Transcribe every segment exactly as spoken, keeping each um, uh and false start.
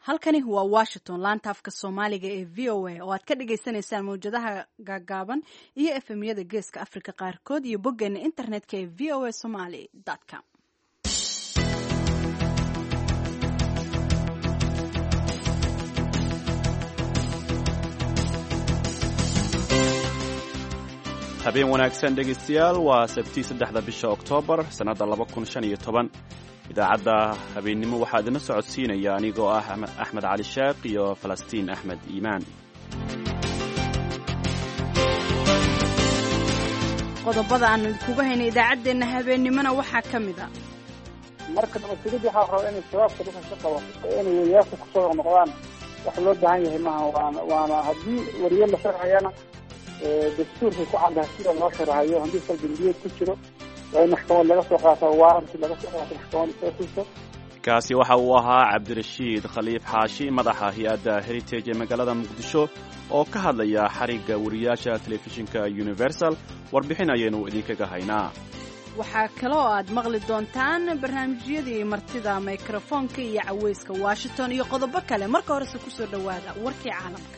halkani waa Washington, laanta afka Soomaaliga ee V O A oo aad ka dhageysanaysaan mawjadaha gaagaaban iyo F M-yada Geeska Afrika qaarkood iyo boggeena internetka ee v o a somali dot com. habeen wanaagsan dhegaystayaal waa sabti saddexda bisha Oktoobar sanada laba kun shan iyo toban idaacadda habeennimo waxaa idin socodsiinaya anigoo ah Axmed Cali Sheekh iyo Falastiin Axmed Iimaan. qodobada aan kugu haynay idaacadeena habeennimona waxaa ka mid ah marka nabadgelyada waxaa raba inay sababta dadka ka qabato inay wariyaasha ku soo noqdaan wax loo baahan yahay maaha waana waana haddii wariye la sharciyana dastuurka ku caddahay sida loo sharaxayo haddii salbindiyeed ku jiro waa in maxkamad laga soo qaato waaranti laga soo qaato maxkamad soo tuso. kaasi waxa uu ahaa Cabdirashiid Khaliif Xaashi madaxa hay'adda Heritage ee magaalada Muqdisho oo ka hadlaya xariga wariyaasha telefishinka Universal warbixin ayaynu idinkaga haynaa. waxaa kaloo aad maqli doontaan barnaamijyadii martida mikrofoonka iyo caweyska Washington iyo qodobo kale. marka horese ku soo dhawaada warkii caalamka.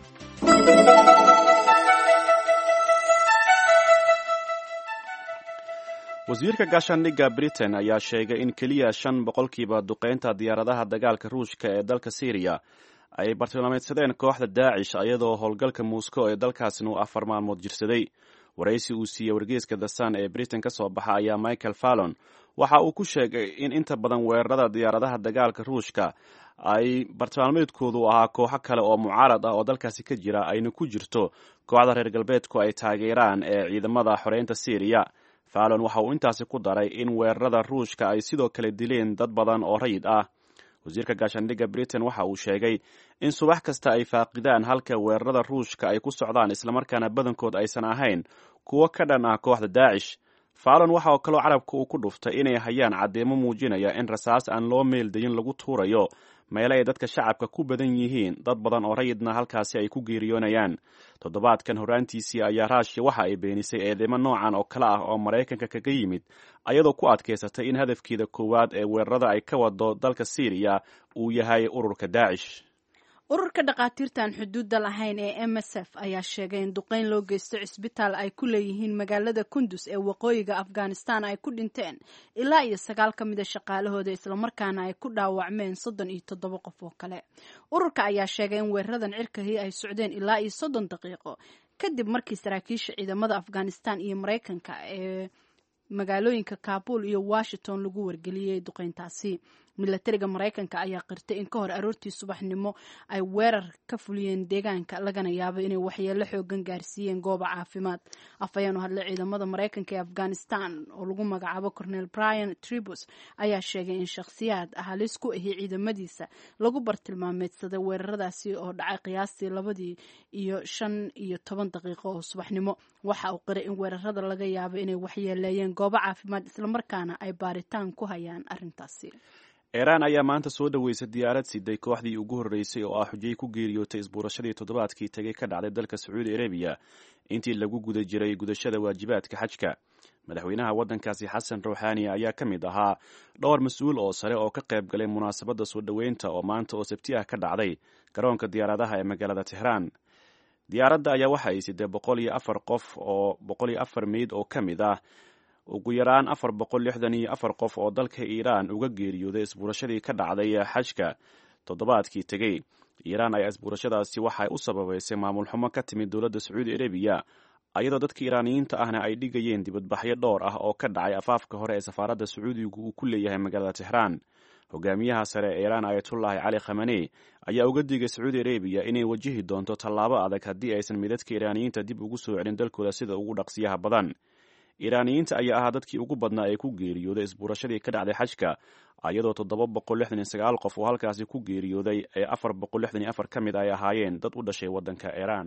wasiirka gaashaandhigga Britain ayaa sheegay in keliya shan boqolkiiba duqeynta diyaaradaha dagaalka Ruushka ee dalka Syria ay bartilmaameedsadeen kooxda Daacish iyadoo howlgalka Moscow ee dalkaasina uu afar maalmood jirsaday. waraysi uu siiyey wargeyska The Sun ee Britain ka soo baxa ayaa Michael Fallon waxa uu ku sheegay in inta badan weerarada diyaaradaha dagaalka Ruushka ay bartilmaameedkoodu ahaa kooxo kale oo mucaarad ah oo dalkaasi ka jira ayna ku jirto kooxda reer galbeedku ay taageeraan ee ciidamada xoreynta Syria. Fallon waxa uu intaasi ku daray in weerarada Ruushka ay sidoo kale dileen dad badan oo rayid ah. wasiirka gaashaandhigga Britain waxa uu sheegay in subax kasta ay faaqidaan halka weerarada Ruushka ay ku socdaan islamarkaana badankood aysan ahayn kuwo ka dhan ah kooxda Daacish. Fallon waxa uu kaloo carabka uu ku dhuftay inay hayaan caddeemo muujinaya in rasaas aan loo meeldayin lagu tuurayo meelo ay dadka shacabka ku badan yihiin dad badan oo rayidna halkaasi ay ku geeriyoonayaan. toddobaadkan horaantiisii ayaa Russia waxa ay beenisay eedeymo noocan oo kale ah oo Mareykanka kaga yimid ayadoo ku adkeysatay in hadafkeeda koowaad ee weerarada ay ka wado dalka Syria uu yahay ururka Daacish. ururka dhaqaatiirtan xuduudda lahayn ee M S F ayaa sheegay in duqeyn loo geysto cisbitaal ay ku leeyihiin magaalada Kunduz ee waqooyiga Afghanistan ay ku dhinteen ilaa iyo sagaal ka mid ah shaqaalahooda islamarkaana ay ku dhaawacmeen soddon iyo toddoba qof oo kale. ururka ayaa sheegay in weeraradan cirkahii ay socdeen ilaa iyo soddon daqiiqo kadib markii saraakiisha ciidamada Afghanistan iyo Mareykanka ee magaalooyinka Kabul iyo Washington lagu wargeliyay duqeyntaasi. milatariga Mareykanka ayaa qirtay in ka hor aroortii subaxnimo ay weerar ka fuliyeen deegaanka lagana yaabo inay waxyeello xoogan gaarsiiyeen goobo caafimaad. afhayeen u hadlay ciidamada Mareykanka ee Afghanistan oo lagu magacaabo Colonel Brian Tribus ayaa sheegay in shakhsiyaad halis ku ahi ciidamadiisa lagu bartilmaameedsaday weeraradaasi oo dhacay qiyaastii labadii iyo shan iyo toban daqiiqo oo subaxnimo. waxa uu qiray in weerarada laga yaabo inay waxyeeleeyeen goobo caafimaad islamarkaana ay baaritaan ku hayaan arrintaasi. Iran ayaa maanta soo dhaweysay diyaarad siday kooxdii ugu horeysay oo ah xujay ku geeriyootay isbuurashadii toddobaadkii tagay ka dhacday dalka Sacuudi Arabia intii lagu guda jiray gudashada waajibaadka xajka. madaxweynaha waddankaasi Xasan Rouhani ayaa ka mid ahaa dhowr mas'uul oo sare oo ka qayb galay munaasabadda soo dhaweynta oo maanta oo Sabti ah ka dhacday garoonka diyaaradaha ee magaalada Tehran. diyaaradda ayaa waxa ay siday boqol iyo afar qof oo boqol iyo afar meyd oo ka mid ah ugu yaraan afar boqol lixdan iyo afar qof oo dalka Iiraan uga geeriyooday isbuurashadii ka dhacday xajka toddobaadkii tagay. Iiraan ayaa isbuurashadaasi waxay u sababaysay maamul xumo ka timid dowladda Sacuudi Arabia ayadoo dadka Iiraaniyiinta ahna ay dhigayeen dibadbaxyo dhowr ah oo ka dhacay afaafka hore ee safaaradda Sacuudiga uu ku leeyahay magaalada Tehran. hogaamiyaha sare ee Iiraan Ayatollah Ali Khamenei ayaa uga digay Sacuudi Arabia inay wajihi doonto tallaabo adag haddii aysan midadka Iiraaniyiinta dib ugu soo celin dalkooda sida ugu dhaqsiyaha badan. Iiraaniyiinta ayaa ahaa dadkii ugu badnaa ee ku geeriyooday isbuurashadii ka dhacday xajka ayadoo toddoba boqol lixdan iyo sagaal qof oo halkaasi ku geeriyooday ee afar boqol lixdan iyo afar ka mid ay ahaayeen dad u dhashay waddanka Iiraan.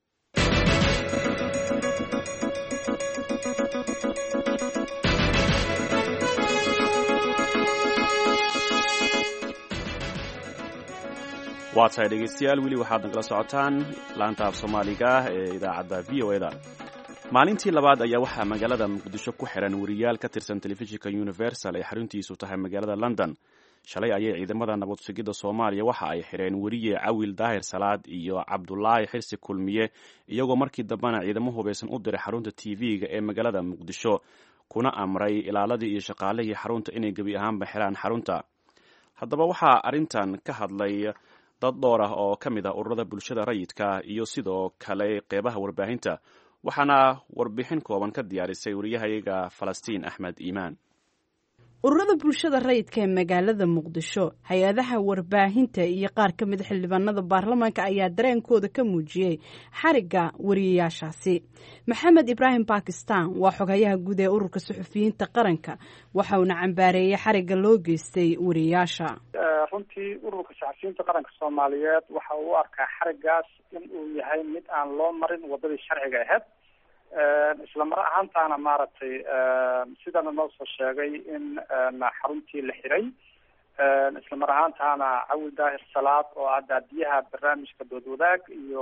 waa tahay dhegeystayaal weli waxaad nagala socotaan laanta af Soomaaliga ee idaacadda V O A da. maalintii labaad ayaa waxaa magaalada Muqdisho ku xiran wariyaal ka tirsan telefishinka Universal ee xaruntiisu tahay magaalada London. shalay ayay ciidamada nabad sugidda soomaaliya waxa ay xireen weriye cawil daahir salaad iyo cabdulaahi xirsi kulmiye iyagoo markii dambena ciidamo hubaysan u diray xarunta t v-ga ee magaalada muqdisho kuna amray ilaaladii iyo shaqaalihii xarunta inay gebi ahaanba xiraan xarunta. haddaba waxaa arrintan ka hadlay dad dhowr ah oo ka mid ah ururada bulshada rayidka iyo sidoo kale qeybaha warbaahinta, waxaana warbixin kooban ka diyaarisay wariyahayaga falastiin axmed iimaan. ururada bulshada rayidka ee magaalada muqdisho, hay-adaha warbaahinta iyo qaar ka mid xildhibaanada baarlamaanka ayaa dareenkooda ka muujiyey xarigga wariyayaashaasi. maxamed ibraahim bakistan waa xogayaha guud ee ururka suxufiyiinta qaranka, waxa uuna cambaareeyey xarigga loo geystay wariyayaasha. runtii ururka saxafiyiinta qaranka soomaaliyeed waxa uu u arkaa xariggaas in uu yahay mid aan loo marin wadadii sharciga ahayd, isla mar ahaantaana maaragtay sidana noo soo sheegay in xaruntii la xiray, isla mar ahaantaana cawil daahir salaad oo ah daadiyaha barnaamijka doodwadaag iyo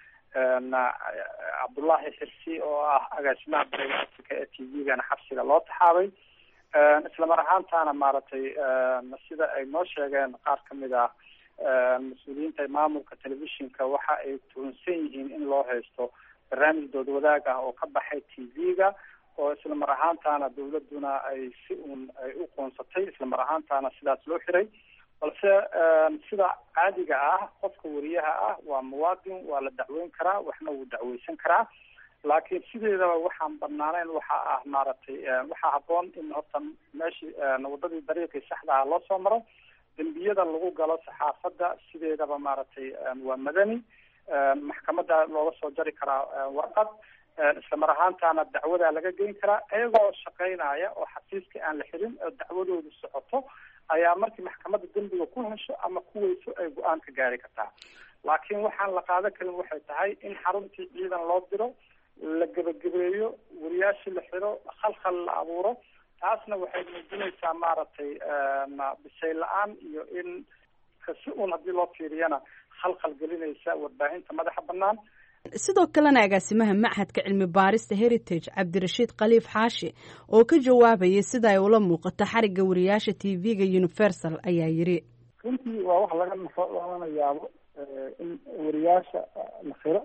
cabdullaahi xirsi oo ah agaasimaha barnaamijka ee t v-gana xabsiga loo taxaabay. isla mar ahaantaana maaragtay sida ay noo sheegeen qaar kamid ah mas-uuliyiinta maamulka telefishinka waxa ay tuhunsan yihiin in loo haysto barnaamij doodwadaag ah oo ka baxay t v-ga, oo isla mar ahaantaana dawladuna ay si uun ay u qoonsatay, isla mar ahaantaana sidaas loo xiray. balse sida caadiga ah qofka wariyaha ah waa muwaadin, waa la dacweyn karaa, waxna wuu dacweysan karaa, laakiin sideedaba waxaan banaanayn waxa ah maaragtay waxaa haboon in horta meeshii wadadii dariiqii saxda ah loo soo maro. dembiyada lagu galo saxaafadda sideedaba maaragtay waa madani, maxkamadda looga soo jari karaa warqad, isla mar ahaantaana dacwadaa laga geyn karaa iyagoo shaqeynaya oo xafiiska aan la xirin oo dacwadoodu socoto ayaa markii maxkamadda dembiga ku hesho ama kuweyso ay go-aan ka gaari kartaa. laakiin waxaan la qaadan karin waxay tahay in xaruntii ciidan loo diro, la gebagabeeyo, wariyaashii la xiro, khalkhal la abuuro. taasna waxay muujinaysaa maaragtay bisay la-aan iyo in kasi uun haddii loo fiiriyana khalkhal gelinaysa warbaahinta madaxa banaan. sidoo kalena agaasimaha machadka cilmi baarista heritage cabdirashiid khaliif xaashi oo ka jawaabayay sida ay ula muuqato xarigga wariyaasha t v-ga universal ayaa yiri runtii waa wax laga lagana yaabo in wariyaasha la xiro.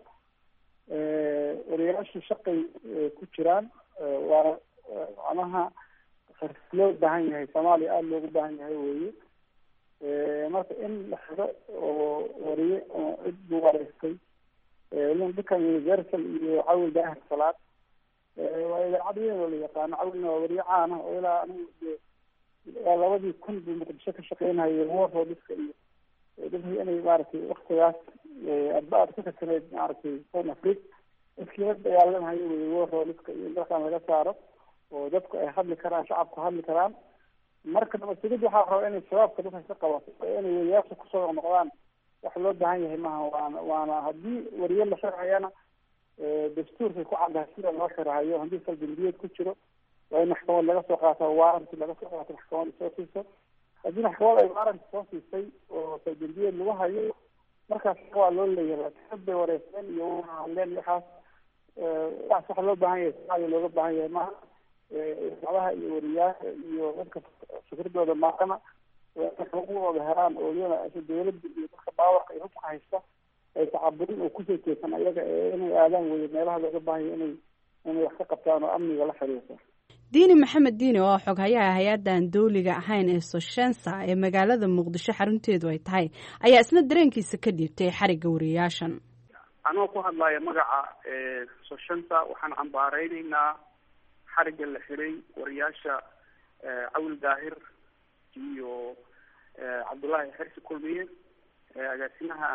wariyaasha shaqay ku jiraan, waa macnaha loo baahan yahay, soomaaliya aada loogu baahan yahay weye. marka in la xiro oo wariye oo cid buu wareystay ninkan universal iyo cawil daahir salaad waa idaacad weyn oo la yaqaano. cawilna waa wariye caan ah oo ilaa anigu waa labadii kun buu muqdisho ka shaqeynayay warroodiska iyo dadkii inay maaragtay waktigaas adba-ad ka kasaneyd maaragtay south africa dadkii la dagaalamahayo wey warroodiska iyo dalkan laga saaro oo dadku ay hadli karaan, shacabku hadli karaan. marka nabadsigid waxaa raba inay shabaabka dadka ka qabato oo inay wariyaasha kusoo noqdaan wax loo baahan yahay maaha. waana waana haddii wariye la xirhayana dastuurkay ku caddahay sida loo xirhayo. haddii saldambiyeed ku jiro waa in maxkamad laga soo qaato, waaranti laga soo qaato, maxkamad soo siiso. haddii maxkamad ay waaranti soo siisay oo saldambiyeed lagu hayo markaas waa loo leeyahay. dad bay wareyseen iyo hadleen waxaas waxaas waxa loo baahan yahay, soomaaliya looga baahan yahay maaha. idaacadaha iyo wariyaasha iyo dadka fikradooda maaqana xuquuqdooda helaan oo iyana dawladda iyo dadka baawarka iyo hubka haysta ay tacaburin oo kusoo jeesan ayaga inay aadaan weye meelaha looga baahanya inay inay wax ka qabtaan oo amniga la xiriirta. diini maxamed diini oo xoghayaha hay-addan dawliga ahayn ee soshensa ee magaalada muqdisho xarunteedu ay tahay ayaa isna dareenkiisa ka dhiibtay xarigga wariyaashan. anoo ku hadlaya magaca soshensa waxaan cambaareynayna xarigga la xiray wariyaasha cawil daahir iyo cabdullaahi xirsi kulmiye agaasimaha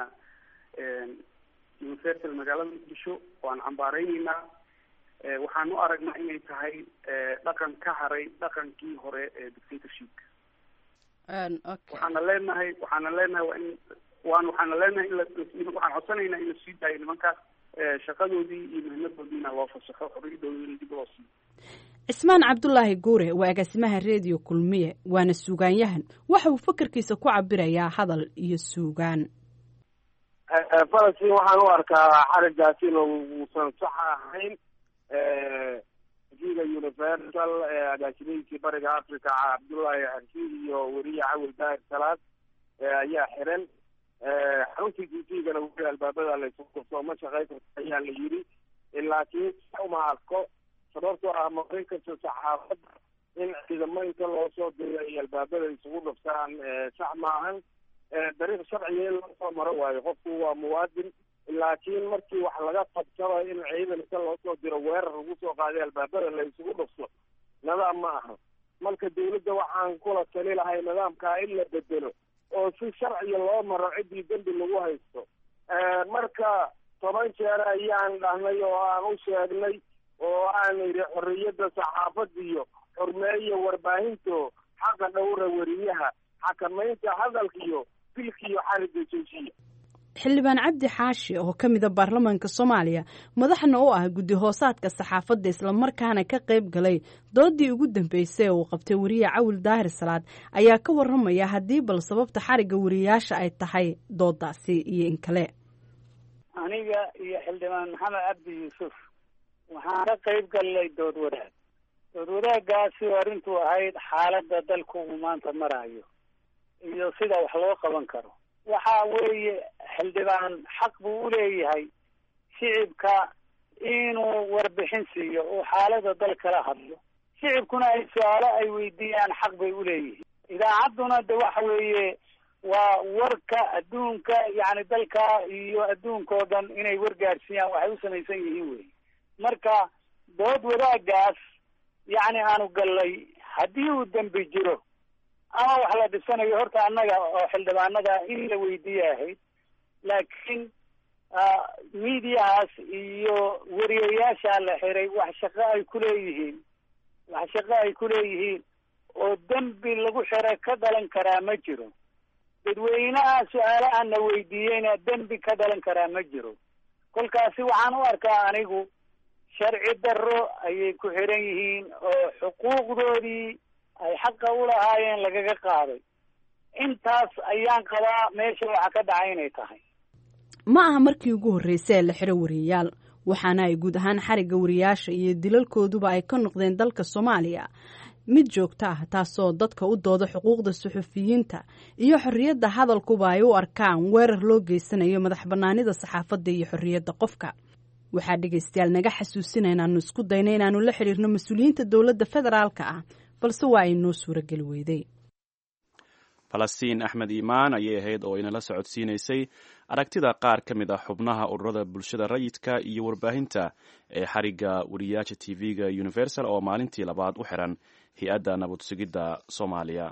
universal magaalada muqdisho. waan cambaareynayna, waxaan u aragnaa inay tahay dhaqan ka haray dhaqankii hore ee dictatorshipka. waxaana leenahay waxaana leenahay waa in waan waxaana leenahay in waxaan codsanaynaa in la sii daayo nimankaas shaqadoodii iyo muhiimadoodiina loo fasaxo, xorriyadoodina dib loo siiyo. cismaan cabdulaahi guure waa agaasimaha reediyo kulmiye, waana suugaanyahan. waxa uu fakarkiisa ku cabirayaa hadal iyo suugaan. falastiin waxaan u arkaa xariggaas inuusan sax ahayn. v-ga universal agaasimahiisii bariga africa cabdullaahi xarsi iyo weriye cawil daahir salaad ayaa xiran. xaruntii t v-gana weli albaabada laysu kufto ma shaqayn karta ayaa la yidhi, laakiin uma arko sababtoo ah marin kasta saxaafadda in ciidamo inta loo soo diray ay albaabada isugu dhuftaan sax maahan. dariiq sharciga in loo soo maro waayo, qofku waa muwaadin, laakiin markii wax laga qabtaba in ciidan inta loo soo diro weerar lagu soo qaaday albaabada la isugu dhufto nidaam ma aha. marka dawladda waxaan kula tali lahay nidaamkaa in la bedelo oo si sharciga loo maro ciddii dembi lagu haysto. marka toban jeer ayaan dhahnay oo aan u sheegnay oo aan idhi xorriyadda saxaafadda iyo xurmeeya warbaahinto xaqa dhowra weriyaha, xakamaynta hadalka iyo dilka iyo xarigga joojiya. xildhibaan cabdi xaashi oo ka mid a baarlamaanka soomaaliya madaxna u ah guddi hoosaadka saxaafadda islamarkaana ka qayb galay doodii ugu dambeysay ee uu qabtay weriye cawil daahir salaad ayaa ka warramaya haddii bal sababta xarigga weriyayaasha ay tahay doodaasi iyo in kale. aniga iyo xildhibaan maxamed cabdi yuusuf waxaan ka qayb galnay dood wadaag dood wadaagaasi arrintu ahayd xaaladda dalku uu maanta marayo iyo sida wax loo qaban karo. waxa weeye xildhibaan xaq buu u leeyahay shicibka inuu warbixin siiyo oo xaaladda dal kala hadlo, shicibkuna ay su-aalo ay weydiiyaan xaq bay u leeyihiin. idaacadduna de waxa weeye waa warka adduunka, yacni dalka iyo adduunka oo dhan inay wargaadhsiiyaan waxay u samaysan yihiin wey. marka dood wadaagaas yacni aanu gallay haddii uu dembi jiro ama wax la dhisanayo horta annaga oo xildhibaanada in la weydiiye ahayd, laakiin miidiyahaas iyo weriyayaasha la xiray wax shaqo ay ku leeyihiin wax shaqo ay ku leeyihiin oo dembi lagu xira ka dhalan karaa ma jiro. dadweynaha su-aalaha na weydiiyeyna dembi ka dhalan karaa ma jiro. kolkaasi waxaan u arkaa anigu sharci darro ayay ku xiran yihiin oo xuquuqdoodii ay xaqa u lahaayeen lagaga qaaday. intaas ayaan qabaa meesha waxa ka dhacay inay tahay. ma aha markii ugu horreysay ee la xiro weriyayaal, waxaana ay guud ahaan xarigga weriyayaasha iyo dilalkooduba ay ka noqdeen dalka soomaaliya mid joogto ah, taasoo dadka u dooda xuquuqda suxufiyiinta iyo xorriyadda hadalkuba ay u arkaan weerar loo geysanayo madax bannaanida saxaafadda iyo xorriyadda qofka. waxaa dhegaystayaal naga xasuusina inaanu isku dayno inaanu la xiriirno mas-uuliyiinta dowladda federaalka ah, balse waa ay noo suurageli weyday. falastiin axmed iimaan ayay ahayd oo inala socodsiinaysay aragtida qaar ka mid ah xubnaha ururada bulshada rayidka iyo warbaahinta ee xarigga weriyayaasha t v-ga universal oo maalintii labaad u xiran hay-adda nabad sugidda soomaaliya.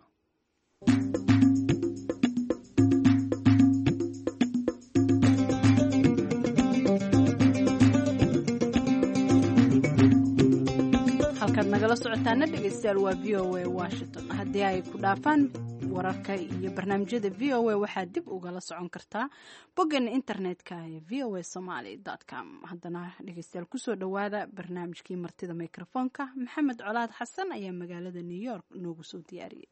halkaad nagala socotaana dhegaystayaal waa v o a washington. haddii ay ku dhaafaan wararka iyo barnaamijyada v o a waxaad dib ugala socon kartaa boggeena internetka ee v o a somaly dot com. haddana dhegaystayaal kusoo dhowaada barnaamijkii martida microfoonka. maxamed colaad xasan ayaa magaalada new york noogu soo diyaariyey.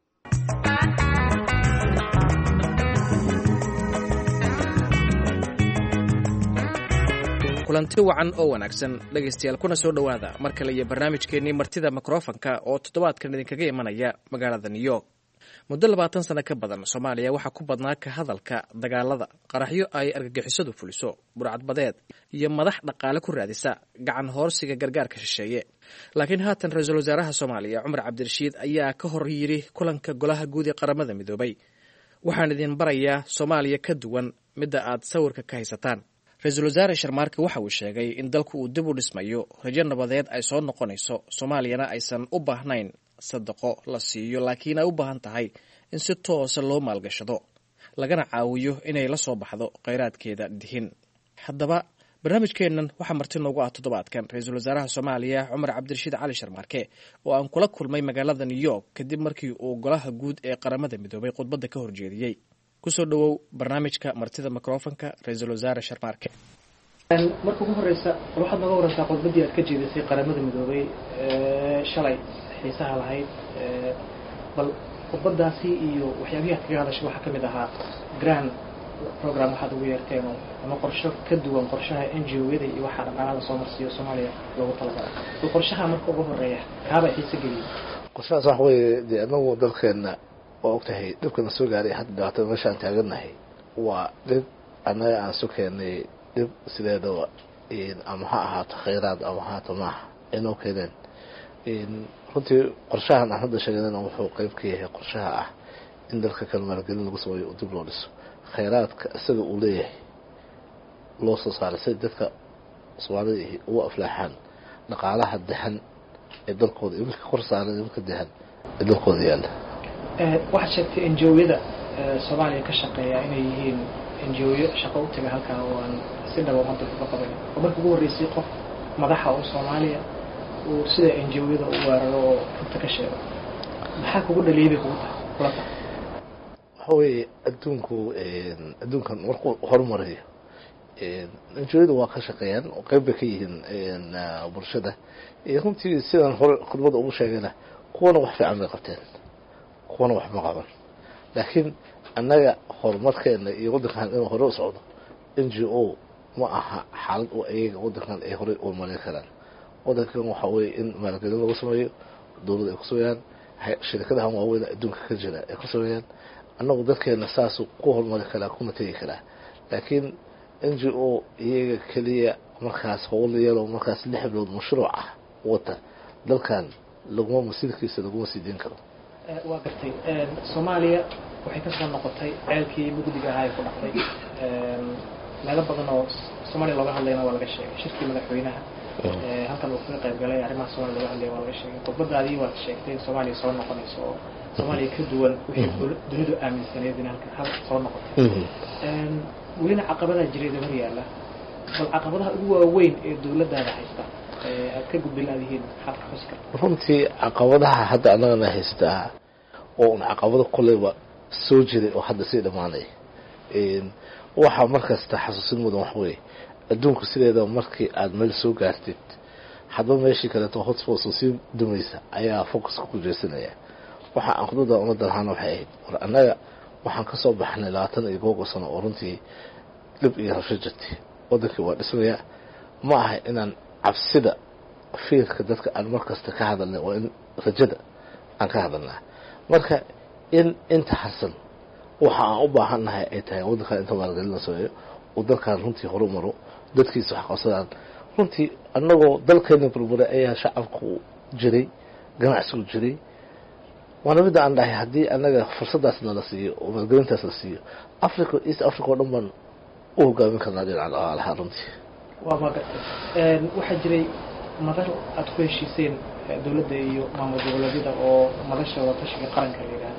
kulanti wacan oo wanaagsan dhegaystayaal, kuna soo dhowaada mar kale iyo barnaamijkeennii martida mikrofonka oo toddobaadkan idinkaga imanaya magaalada new york. muddo labaatan sano ka badan soomaaliya waxaa ku badnaa ka hadalka dagaalada, qaraxyo ay argagixisadu fuliso, burcadbadeed iyo madax dhaqaale ku raadisa gacan hoorsiga gargaarka shisheeye. laakiin haatan ra-iisul wasaaraha soomaaliya cumar cabdirashiid ayaa ka hor yidhi kulanka golaha guud ee qaramada midoobay, waxaan idin barayaa soomaaliya ka duwan midda aad sawirka ka haysataan. ra-iisul wasaare sharmaarke waxa uu sheegay in dalku uu dib u dhismayo, rajo nabadeed ay soo noqonayso, soomaaliyana aysan u baahnayn sadaqo la siiyo, laakiin ay u baahan tahay in si toosa loo maalgashado, lagana caawiyo inay la soo baxdo kheyraadkeeda dihin. haddaba barnaamijkeennan waxaa marti noogu ah toddobaadkan ra-iisul wasaaraha soomaaliya cumar cabdirashiid cali sharmaarke oo aan kula kulmay magaalada new york kadib markii uu golaha guud ee qaramada midoobay khudbadda ka horjeediyey. kusoo dhawow barnaamijka martida microfonka ra-iisul wasaare sharmaarke. marka ugu horeysa waxaad naga warantaa khudbaddii aad ka jeedisay qaramada midoobay shalay xiisaha lahayd, bal khudbadaasi iyo waxyaabihii aad kaga hadashay waxaa ka mid ahaa grand program waxaad ugu yeerteen oo ama qorsho ka duwan qorshaha N G O-yada iyo waxa dhaqaalaha soo marsiyo Soomaaliya loogu talagalay qorshaha marka ugu horeeya kaaba xiisa geliyay qorshahaas wax weeye dee anagu dalkeena oo ogtahay dhibkana soo gaaray hadda dhibaatada meeshaan taaganahay waa dhib annaga aan soo keenay dhib sideedaba ama ha ahaato khayraad ama ha ahaato maaha inoo keeneen runtii qorshahan aan hadda sheeganayna wuxuu qayb ka yahay qorshaha ah in dalka kale maalgelin lagu sameeyo dib loo dhiso khayraadka isaga uu leeyahay loo soo saaray si dadka Soomaalida ugu aflaaxaan dhaqaalaha dahan ee dalkooda iyo marka kor saaran marka dahan ee dalkooda yaala ee waxa sheegtay N G O-yada Soomaaliya ka shaqeeya inay yihiin N G O-yo shaqo u taga halka oo aan si dhaw umada ku qaban oo markii ugu horeysay qof madaxa oo Soomaaliya oo sida N G O-yada u weeraro oo inta ka sheego maxaa kugu dhaliilay kugu tahay هوي أدونكو أدونكن ورقو هرمريه نجويد واقع شقيان وقيب بكيهن برشدة يكون تي سيدان خدمة أبو شاقنا كوانا وحفي عمل قبتين كوانا وحفي مقابل لكن أننا هرمرك إن يقولك عن إنه هرو صعود إن جي أو ما حال وأيه يقولك عن إيه هرو المالي كلام وذلك هو حوي إن مالكين القسمية دولة القسميان شركة هم أول أدونك كجنا القسميان annagu dadkeena saas ku hormari kala kuma tagi kara laakiin N G O iyaga kaliya markaas howliyada markaas lix bilood mashruuc ah wata dalkan lagu masiirkiisa lagu sidin karo ee waa gartay ee Soomaaliya waxay ka soo noqotay ceelkii mugdiga ahaa ee ku dhacday ee meelo badan oo Soomaaliya looga hadlayna waa laga sheegay shirkii madaxweynaha ee halkan uu ka qayb galay arrimaha Soomaaliya looga hadlay waa laga sheegay khudbadaadii waa sheegtay in Soomaaliya soo noqonayso Soomaaliya ka duwan wixii dunidu aaminsaneed in halka hal soo noqotay ee wayna caqabadaha jiray mar yaala bal caqabadaha ugu waaweyn ee dawladda haysta ee aad ka gudbin laadihiin xaq xuska runtii caqabadaha hadda anaga haysta oo caqabado kuleba soo jiray oo hadda si dhamaanay ee waxa markaas taxasuusin mudan wax weey adduunku sideeda markii aad meel soo gaartid hadba meeshii kale to hotspot soo si dumaysa ayaa focus ku jeesanaya waxa aan khudada umada ahaan waxay ahayd war anaga waxaan ka soo baxnay labaatan iyo googo sano oo runtii dib iyo rashajati waddanka waa dhismaya ma aha inaan cabsida fiirka dadka aan markasta ka hadalnay oo in rajada aan ka hadalnaa marka in inta xasan waxa aan u baahanahay ay tahay waddanka inta maalgelin soo oo dalkan runtii horumaro dadkiisa wax qabsadaan runtii annagoo dalkeena burburay ayaa shacabku jiray ganacsigu jiray waana mid aan dhahay haddii anaga fursadaasna la siiyo oo maalgelintaas la siiyo Africa East Africa oo dhan baan u hogaamin karnaa dhinaca dhaqaalaha runtii waa magartay ee waxa jiray madal aad ku heshiiseen dawladda iyo maamul goboleedyada oo madasha watashiga qaranka la yiraahdo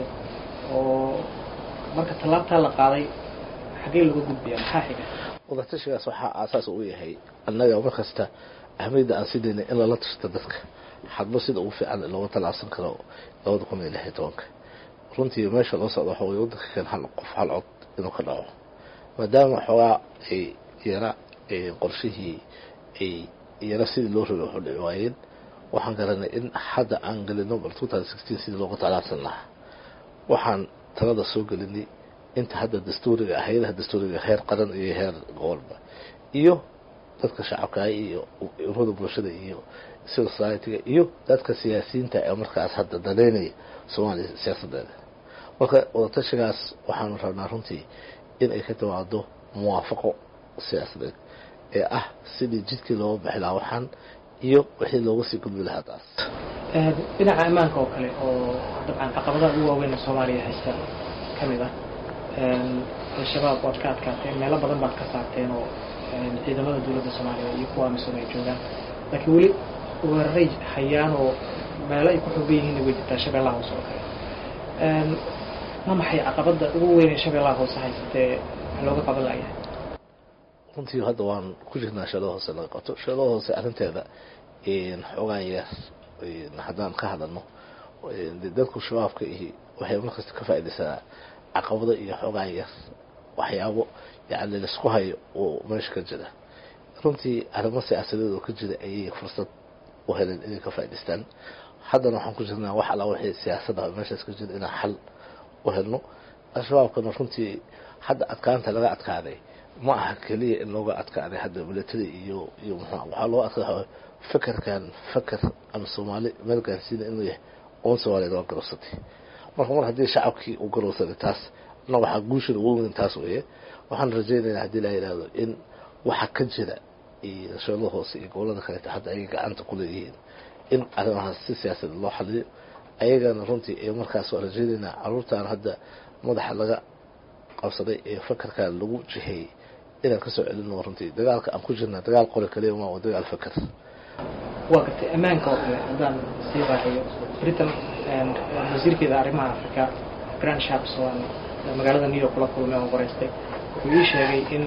oo marka talaabta la qaaday xagee lagu gudbiyaa maxaa xiga wadatashigaas waxa aasaas u yahay annaga markasta ahmiyada aan sideen in la tashado dadka hadba sida ugu fiican loo talaabsan karo loo kuma ilaahay toonka runtii meesha loo socdo waxa weeye waddanka kan hal qof hal cod inuu ka dhaco maadaama xogaa ay yara ay qorshihii ay yara sidii loo rabay wuxuu dhici waayeen waxaan garanay in hadda aan galino bal two thousand sixteen sidii looga talaabsan lahaa waxaan talada soo gelinay inta hadda dastuuriga hay'adaha dastuuriga heer qaran iyo heer gobolba iyo dadka shacabka iyo ururada bulshada iyo society iyo dadka siyaasiyiinta ee markaas hadda daleynaya Soomaaliya siyaasadeeda marka wadatashigaas waxaan rabnaa runtii in ay ka tawaado muwaafaqo siyaasadeed ee ah sidii jidkii loo bixi lahaa waxaan iyo wixii looga sii gudbi lahaa taas ee dhinaca ammaanka oo kale oo dabcan caqabadaha ugu waaweyn ee Soomaaliya haysta kamid ah ee shabaab waad ka adkaateen meelo badan baad ka saarteen oo ciidamada dawladda Soomaaliya iyo kuwa amisom ay joogaan laakiin weli weeraray hayaan oo meelo ay ku xubin yihiin way jirtaa shabeellaha hoose oo kale een ma maxay caqabada ugu weyn ee shabeellaha hoose haystee looga qaban lahayaa runtii hadda waan ku jirnaa shabeellaha hoose laga qabto shabeellaha hoose arrinteeda in xogaan yar haddaan ka hadalno dadku shabaabka iyo waxay markasta ka faa'iideysaa caqabado iyo xogaan yar waxyaabo yani la isku hayo oo meesha ka jira runtii arrimo siyaasadeed oo ka jira ayay fursad u heleen inay ka faa'iideystaan haddana waxaan ku jirnaa wax alla wixii siyaasadda meeshaas ka jira inaan xal u helno al-shabaabkana runtii hadda adkaanta laga adkaaday ma aha keliya in looga adkaaday hadda military iyo iyo waxaa loo adkaaday fakarkan fakar ama Soomaali meel gaarsiin inuu yahay oo Soomaaliya loo garowsatay marka mar haddii shacabkii uu garowsaday taas na waxa guusha ugu weyn taas weeye waxaan rajaynayaa haddii la yiraahdo in waxa ka jira iyo shaqada hoose iyo gobolada kale hadda ay gacanta ku leeyihiin in arrimahaas si siyaasad loo xalliyo ayagana runtii ee markaas oo rajaynaynaa caruurtaan hadda madaxa laga qabsaday ee fakarka lagu jihey inaan ka soo celino runtii dagaalka aan ku jirnaa dagaal qori kaliya ma waa dagaal fakar waqti amaanka oo kale hadaan sii raaciyo Britain and wasiirkeeda arrimaha Afrika Grant Shapps oo magaalada New York la kulmay oo qoraystay wuxuu sheegay in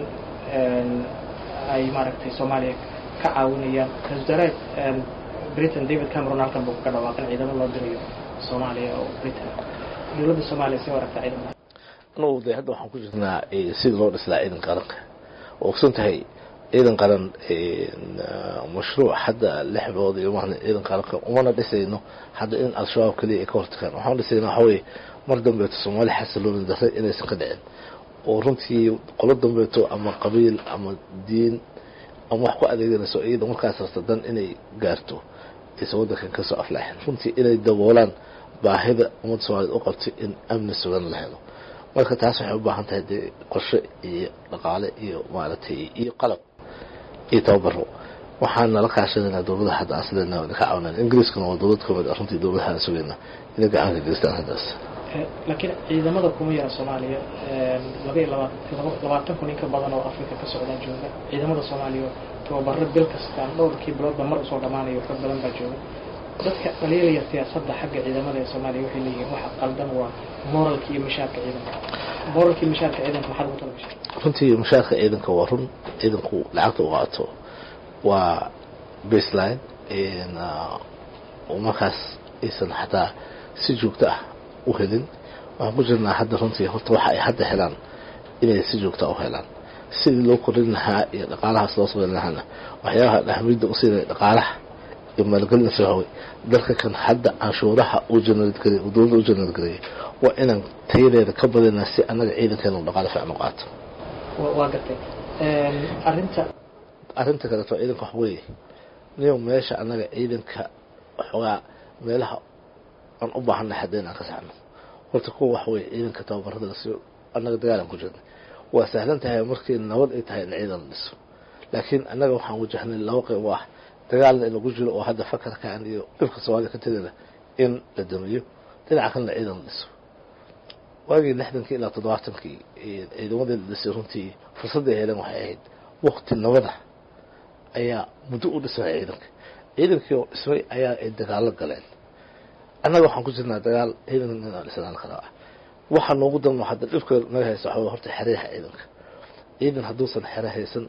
ay maaragtay Soomaaliya ka caawinayaan kasdaray Britain David Cameron halkan buu ka dhawaaqay ciidamada loo dirayo Soomaaliya oo Britain dowladda Soomaaliya si waragta ciidamada noo de hadda waxaan ku jirnaa sidii loo dhislaa ciidan qaranka oo ogsoon tahay ciidan qaran mashruuc hadda lix bilood iyo waxna ciidan qaranka umana dhisayno hadda in al-shabaab kaliya ay ka hortagaan waxaan dhisaynaa waxa weeye mar dambeeto Soomaali xasiloon daray inaysan ka dhicin oo runtii qolo dambeeto ama qabiil ama diin ama wax ku adeeganayso ciidan markaas rastadan inay gaarto iswada kan ka soo aflaaxin runtii inay daboolaan baahida umad Soomaaliyeed u qabtay in amni sugan la helo marka taas waxay u baahan tahay qorshe iyo dhaqaale iyo maaragtay iyo qalab iyo tababaro waxaan la kaashanaynaa dowladda hadda asleena oo ka caawinayna Ingiriiskana waa dowlad kamid ah runtii dowladaha sugayna inay gacan ka geystaan hadaas laakiin ciidamada kuma yara Soomaaliya laba iyo labaatan kun in ka badan oo Afrika ka socda jooga ciidamada Soomaaliya tababaro bil kasta dhowrkii bilood mar soo dhamaanayo ka badan baa jooga dadka dhaliilaya siyaasadda xagga ciidamada ee Soomaaliya waxay leeyihiin waxa qaldan waa moralkii iyo mishaarka ciidanka moralkii mishaarka ciidanka maxaa lagu talagashay runtii mishaarka ciidanka waa run ciidanku lacagta uu qaato waa baseline in oo markaas aysan xataa si joogto ah u helin waxaan ku jirnaa hadda runtii horta waxa ay hadda helaan inay si joogto ah u helaan sidii loo korin lahaa iyo dhaqaalahaas loo soo lahaana waxyaabaha dhahmida u siinay dhaqaalaha iyo maalgelin sahaway dalka kan hadda canshuuraha uu generate garay uu dowladda u generate garay waa inaan tayadeeda ka badana si anaga ciidankeena u dhaqaale fiican u qaato waa gartay arrinta arrinta kale oo ciidanka wax weeye niyo meesha anaga ciidanka waxoogaa meelaha aan u baahanay haddii aan ka saxno horta kuwa wax weeye ciidanka tababarada la siiyo anaga dagaal aan ku jirnay waa sahlan tahay markii nabad ay tahay in ciidan la dhiso laakiin anaga waxaan wajahnay laba qayb ah dagaalna in lagu jiro oo hadda fakarkan iyo dhibka Soomaaliya ka tirada in la damiyo dhinaca kalena ciidan la dhiso waagii lixdankii ilaa toddobaatankii ciidamada la dhisay runtii fursadda heleen waxay ahayd waqti nabada ayaa muddo u dhisay ciidanka ciidankii oo dhismay ayaa ay dagaalo galeen annaga waxaan ku jirnaa dagaal ciidanka dhisnaan kara waxa noogu danno hadda dhibka naga haysto waxa horta xiriirka ciidanka ciidan hadduusan xiriir haysan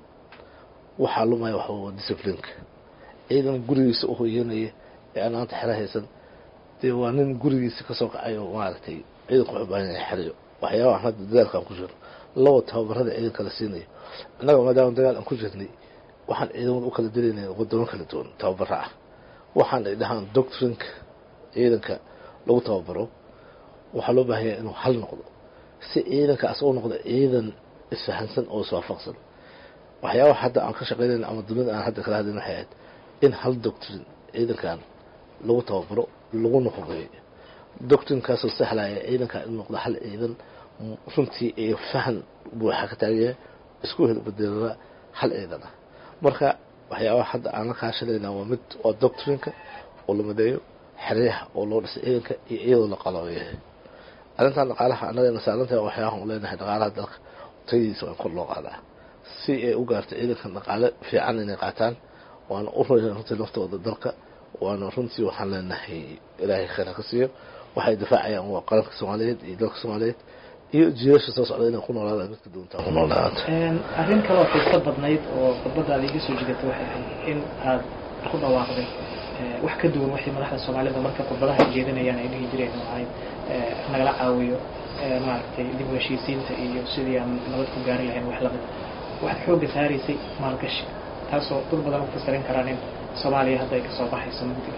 waxa lumay waxa waa discipline ciidan gurigiisa u hooyanaya ee aan anta xiriir haysan dee waa nin gurigiisa ka soo kacayo maaragtay ciidanku wuxuu baahan yahay xiriir waxyaabaha hadda dagaalka aan ku jirno laba tababarada ciidanka la siinayo annaga maadaama dagaal aan ku jirnay waxaan ciidamada u kala dilaynay wadamo kala duwan tababaro ah waxaan ay dhahaan doctrine ciidanka lagu tababaro waxaa loo baahan yahay inuu hal noqdo si ciidanka asoo noqdo ciidan isfahansan oo iswaafaqsan waxyaabaha hadda aan ka shaqeynayna ama dunida aan hadda kala hadlayna waxay ahayd in hal doctrine ciidankan lagu tababaro lagu noqonayo doctrinekaasoo sahlaya ciidanka in noqdo hal ciidan runtii ee fahan buuxa ka taagaya isku hel bedelada hal ciidan ah marka waxyaabaha hadda aan la kaashanayna waa mid oo doctrineka oo la madeeyo xiriyaha oo loo dhisay ciidanka iyo iyadoo la qalabeeyo arrintan dhaqaalaha annaga nasaalantahay waxyaabahan u leenahay dhaqaalaha dalka tayadiisa waa in kor loo qaadaa si ay u gaarto ciidankan dhaqaale fiican inay qaataan waana u royaan runtii naftooda dalka waana runtii waxaan leenahay ilaahay khayr ha ka siiyo waxay difaacayaan waa qaranka Soomaaliyeed iyo dalka Soomaaliyeed iyo jiilasha soo socda inay ku noolaadaan midka doonta ku noolaadaan arrin kale oo xiiso badnayd oo khudbadaada iga soo jigatay waxay ahayd in aad ku dhawaaqday wax ka duwan wixii madaxda Soomaalida marka khudbadaha jeedinayaan ay dhihi jireen oo ay nagala caawiyo maaragtay dib u heshiisiinta iyo sidii aan nabad ku gaari lahayn wax lamid waxaad xoogga saaraysay maalgashi taasoo dad badan u fasirin karaan in Soomaaliya hadda ay ka soo baxayso mugdiga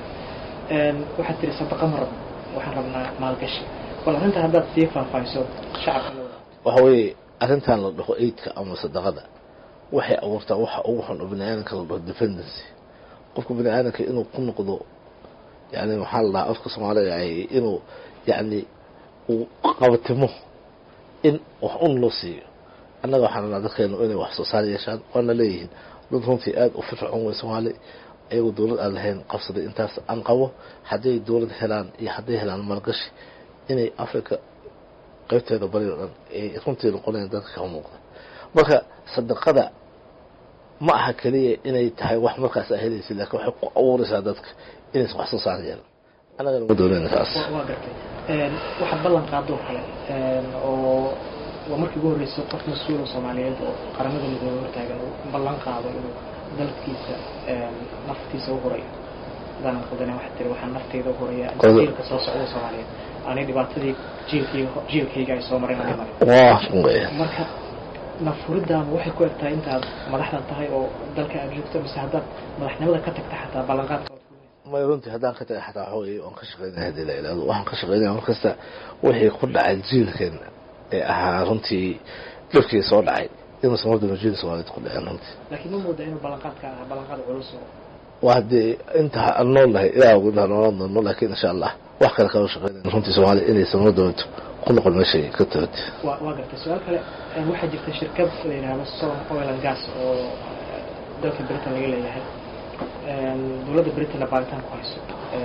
waxaad tiri sadaqa ma rabno waxaan rabnaa maalgashi bal arrinta haddaad sii faahfaahiso shacabka waxa weeye arrintan la dhaho aidka ama sadaqada waxay abuurtaa waxa ugu xun oo bini aadanka la dhaho dependency qofka bini aadanka inuu ku noqdo yani waxaa la dhahaa afka soomaaliga ay inuu yani uu qabatimo in wax un loo siiyo annaga waxaan rabnaa dadkeenu inay wax soo saar yeeshaan waana leeyihiin dad runtii aada u firfircoon way soomaali ayagoo dowlad aan lahayn qabsaday intaas aan qabo hadday dowlad helaan iyo hadday helaan maalgashi inay africa qaybteeda bari o dhan ay runtii noqonayaan dadka ka muuqda marka sadaqada ma aha keliya inay tahay wax markaas a helaysa laakiin waxay ku abuuraysaa dadka inaysan wax soo saar yeelan annagana ma doonayna taas waa gartay waxaad ballan qaadoo kale oo waa markii ugu horreysay qof mas-uula soomaaliyeed oo qaramada midoobe hortaagan uu ballan qaado inuu dalkiisa naftiisa u horayo hadaanan qaldana waxaa tiri waxaan nafteyda u horaya jiilka soo socda soomaaliyeed aanay dhibaatadii jiilkii jiilkayga ay soo mareen aan marin marka nafuridaama waxay ku egtahay intaad madaxdan tahay oo dalka aad joogto mise haddaad madaxnimada ka tagta xataa ballanqaadka may runtii haddaan ka tagay xataa waxaweye waan ka shaqeynaya hadii la ilaado waxaan ka shaqeynaya markasta wixii ku dhacay jiilkeena ee ahaa runtii dhibkii soo dhacay inuusan wadana jiil soomaaliyeed ku dhaceen runtii laakiin ma mooda inuu ballanqaadka ahaa ballanqaad culus oo waa haddii inta aan nool nahay ilaa intaan noolaan doono laakiin insha allah wax kale kama shaqeynayna runtii soomaaliya inaysan noo doonto ku noqon meeshay ka tabat waa waa gartay su-aal kale waxaa jirta shirkad la yidhaahdo Solar Oil and Gas oo dalka Britain laga leeyahay dowladda Britain baaritaan ku hayso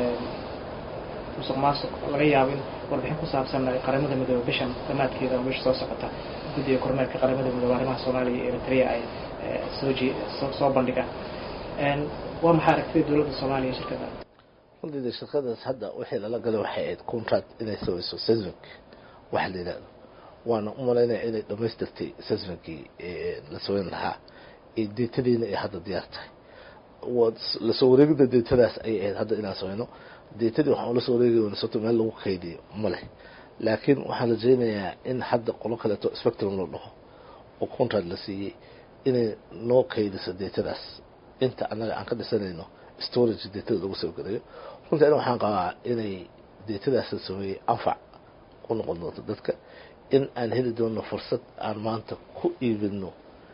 musuq maasuq laga yaabo in warbixin ku saabsan qaramada midoobe bishan dhammaadkeeda oo bisha soo socota guddiga kormeerka qaramada midoobe arrimaha Soomaaliya iyo Eritrea ay soo ji soo bandhigaan waa maxaa aragtida dowladda Soomaaliya shirkadda runtii shirkadaas hadda wixii lala galay waxay ahayd contract inay samayso seismic waxa la yidhahdo waana u malaynaya inay dhammaystirtay seismicii la samayn lahaa ee deetadiina ay hadda diyaar tahay lasoo wareegida deetadaas ayay ahayd hadda inaan samayno deetadii waxaan ula soo wareegay soto meel lagu kaydiyo ma leh laakiin waxaan rajaynayaa in hadda qolo kaleeto spectrum loo dhaho oo contract la siiyey inay noo kaydiso deetadaas inta annaga aan ka dhisanayno storage deetada lagu soo gelayo runtii aniga waxaan qabaa inay deetadaas la sameeyey anfac u noqon doonto dadka in aan heli doono fursad aan maanta ku iibino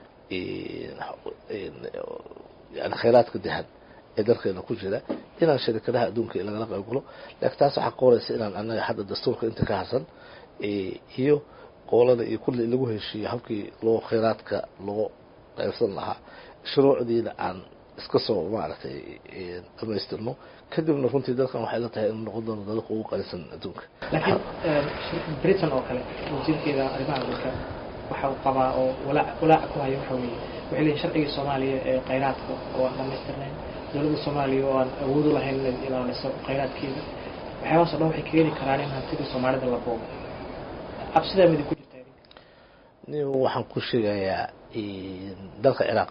yani khayraadka dahan ee dalkeena ku jira inaan sharikadaha adduunka lagala qayb galo laakiin taas waxaa qooraysa inaan annaga hadda dastuurka inta ka hasan iyo qoolada iyo kulli lagu heshiiyo habkii loo khayraadka loo qaybsan lahaa shuruucdiina aan iska soo maaragtay dhamaystirno kadibna runtii dalkan waxay la tahay inuu noqon doono dalka ugu qalisan adduunka laakiin Britain oo kale wasiirkeeda arrimaha dalka waxa uu qabaa oo walaac walaac ku hayo waxa weeye waxay leeyihiin sharciga Soomaaliya ee khayraadka oo aan dhamaystirnayn dowladda Soomaaliya oo aan awood u lahayn inay ilaaliso khayraadkeeda waxyaalahaas oo dhan waxay keeni karaan in hantida Soomaalida la boobo cabsidaa mid ku jirta nin waxaan ku sheegayaa dalka Ciraaq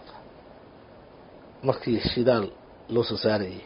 markii shidaal loo soo saarayay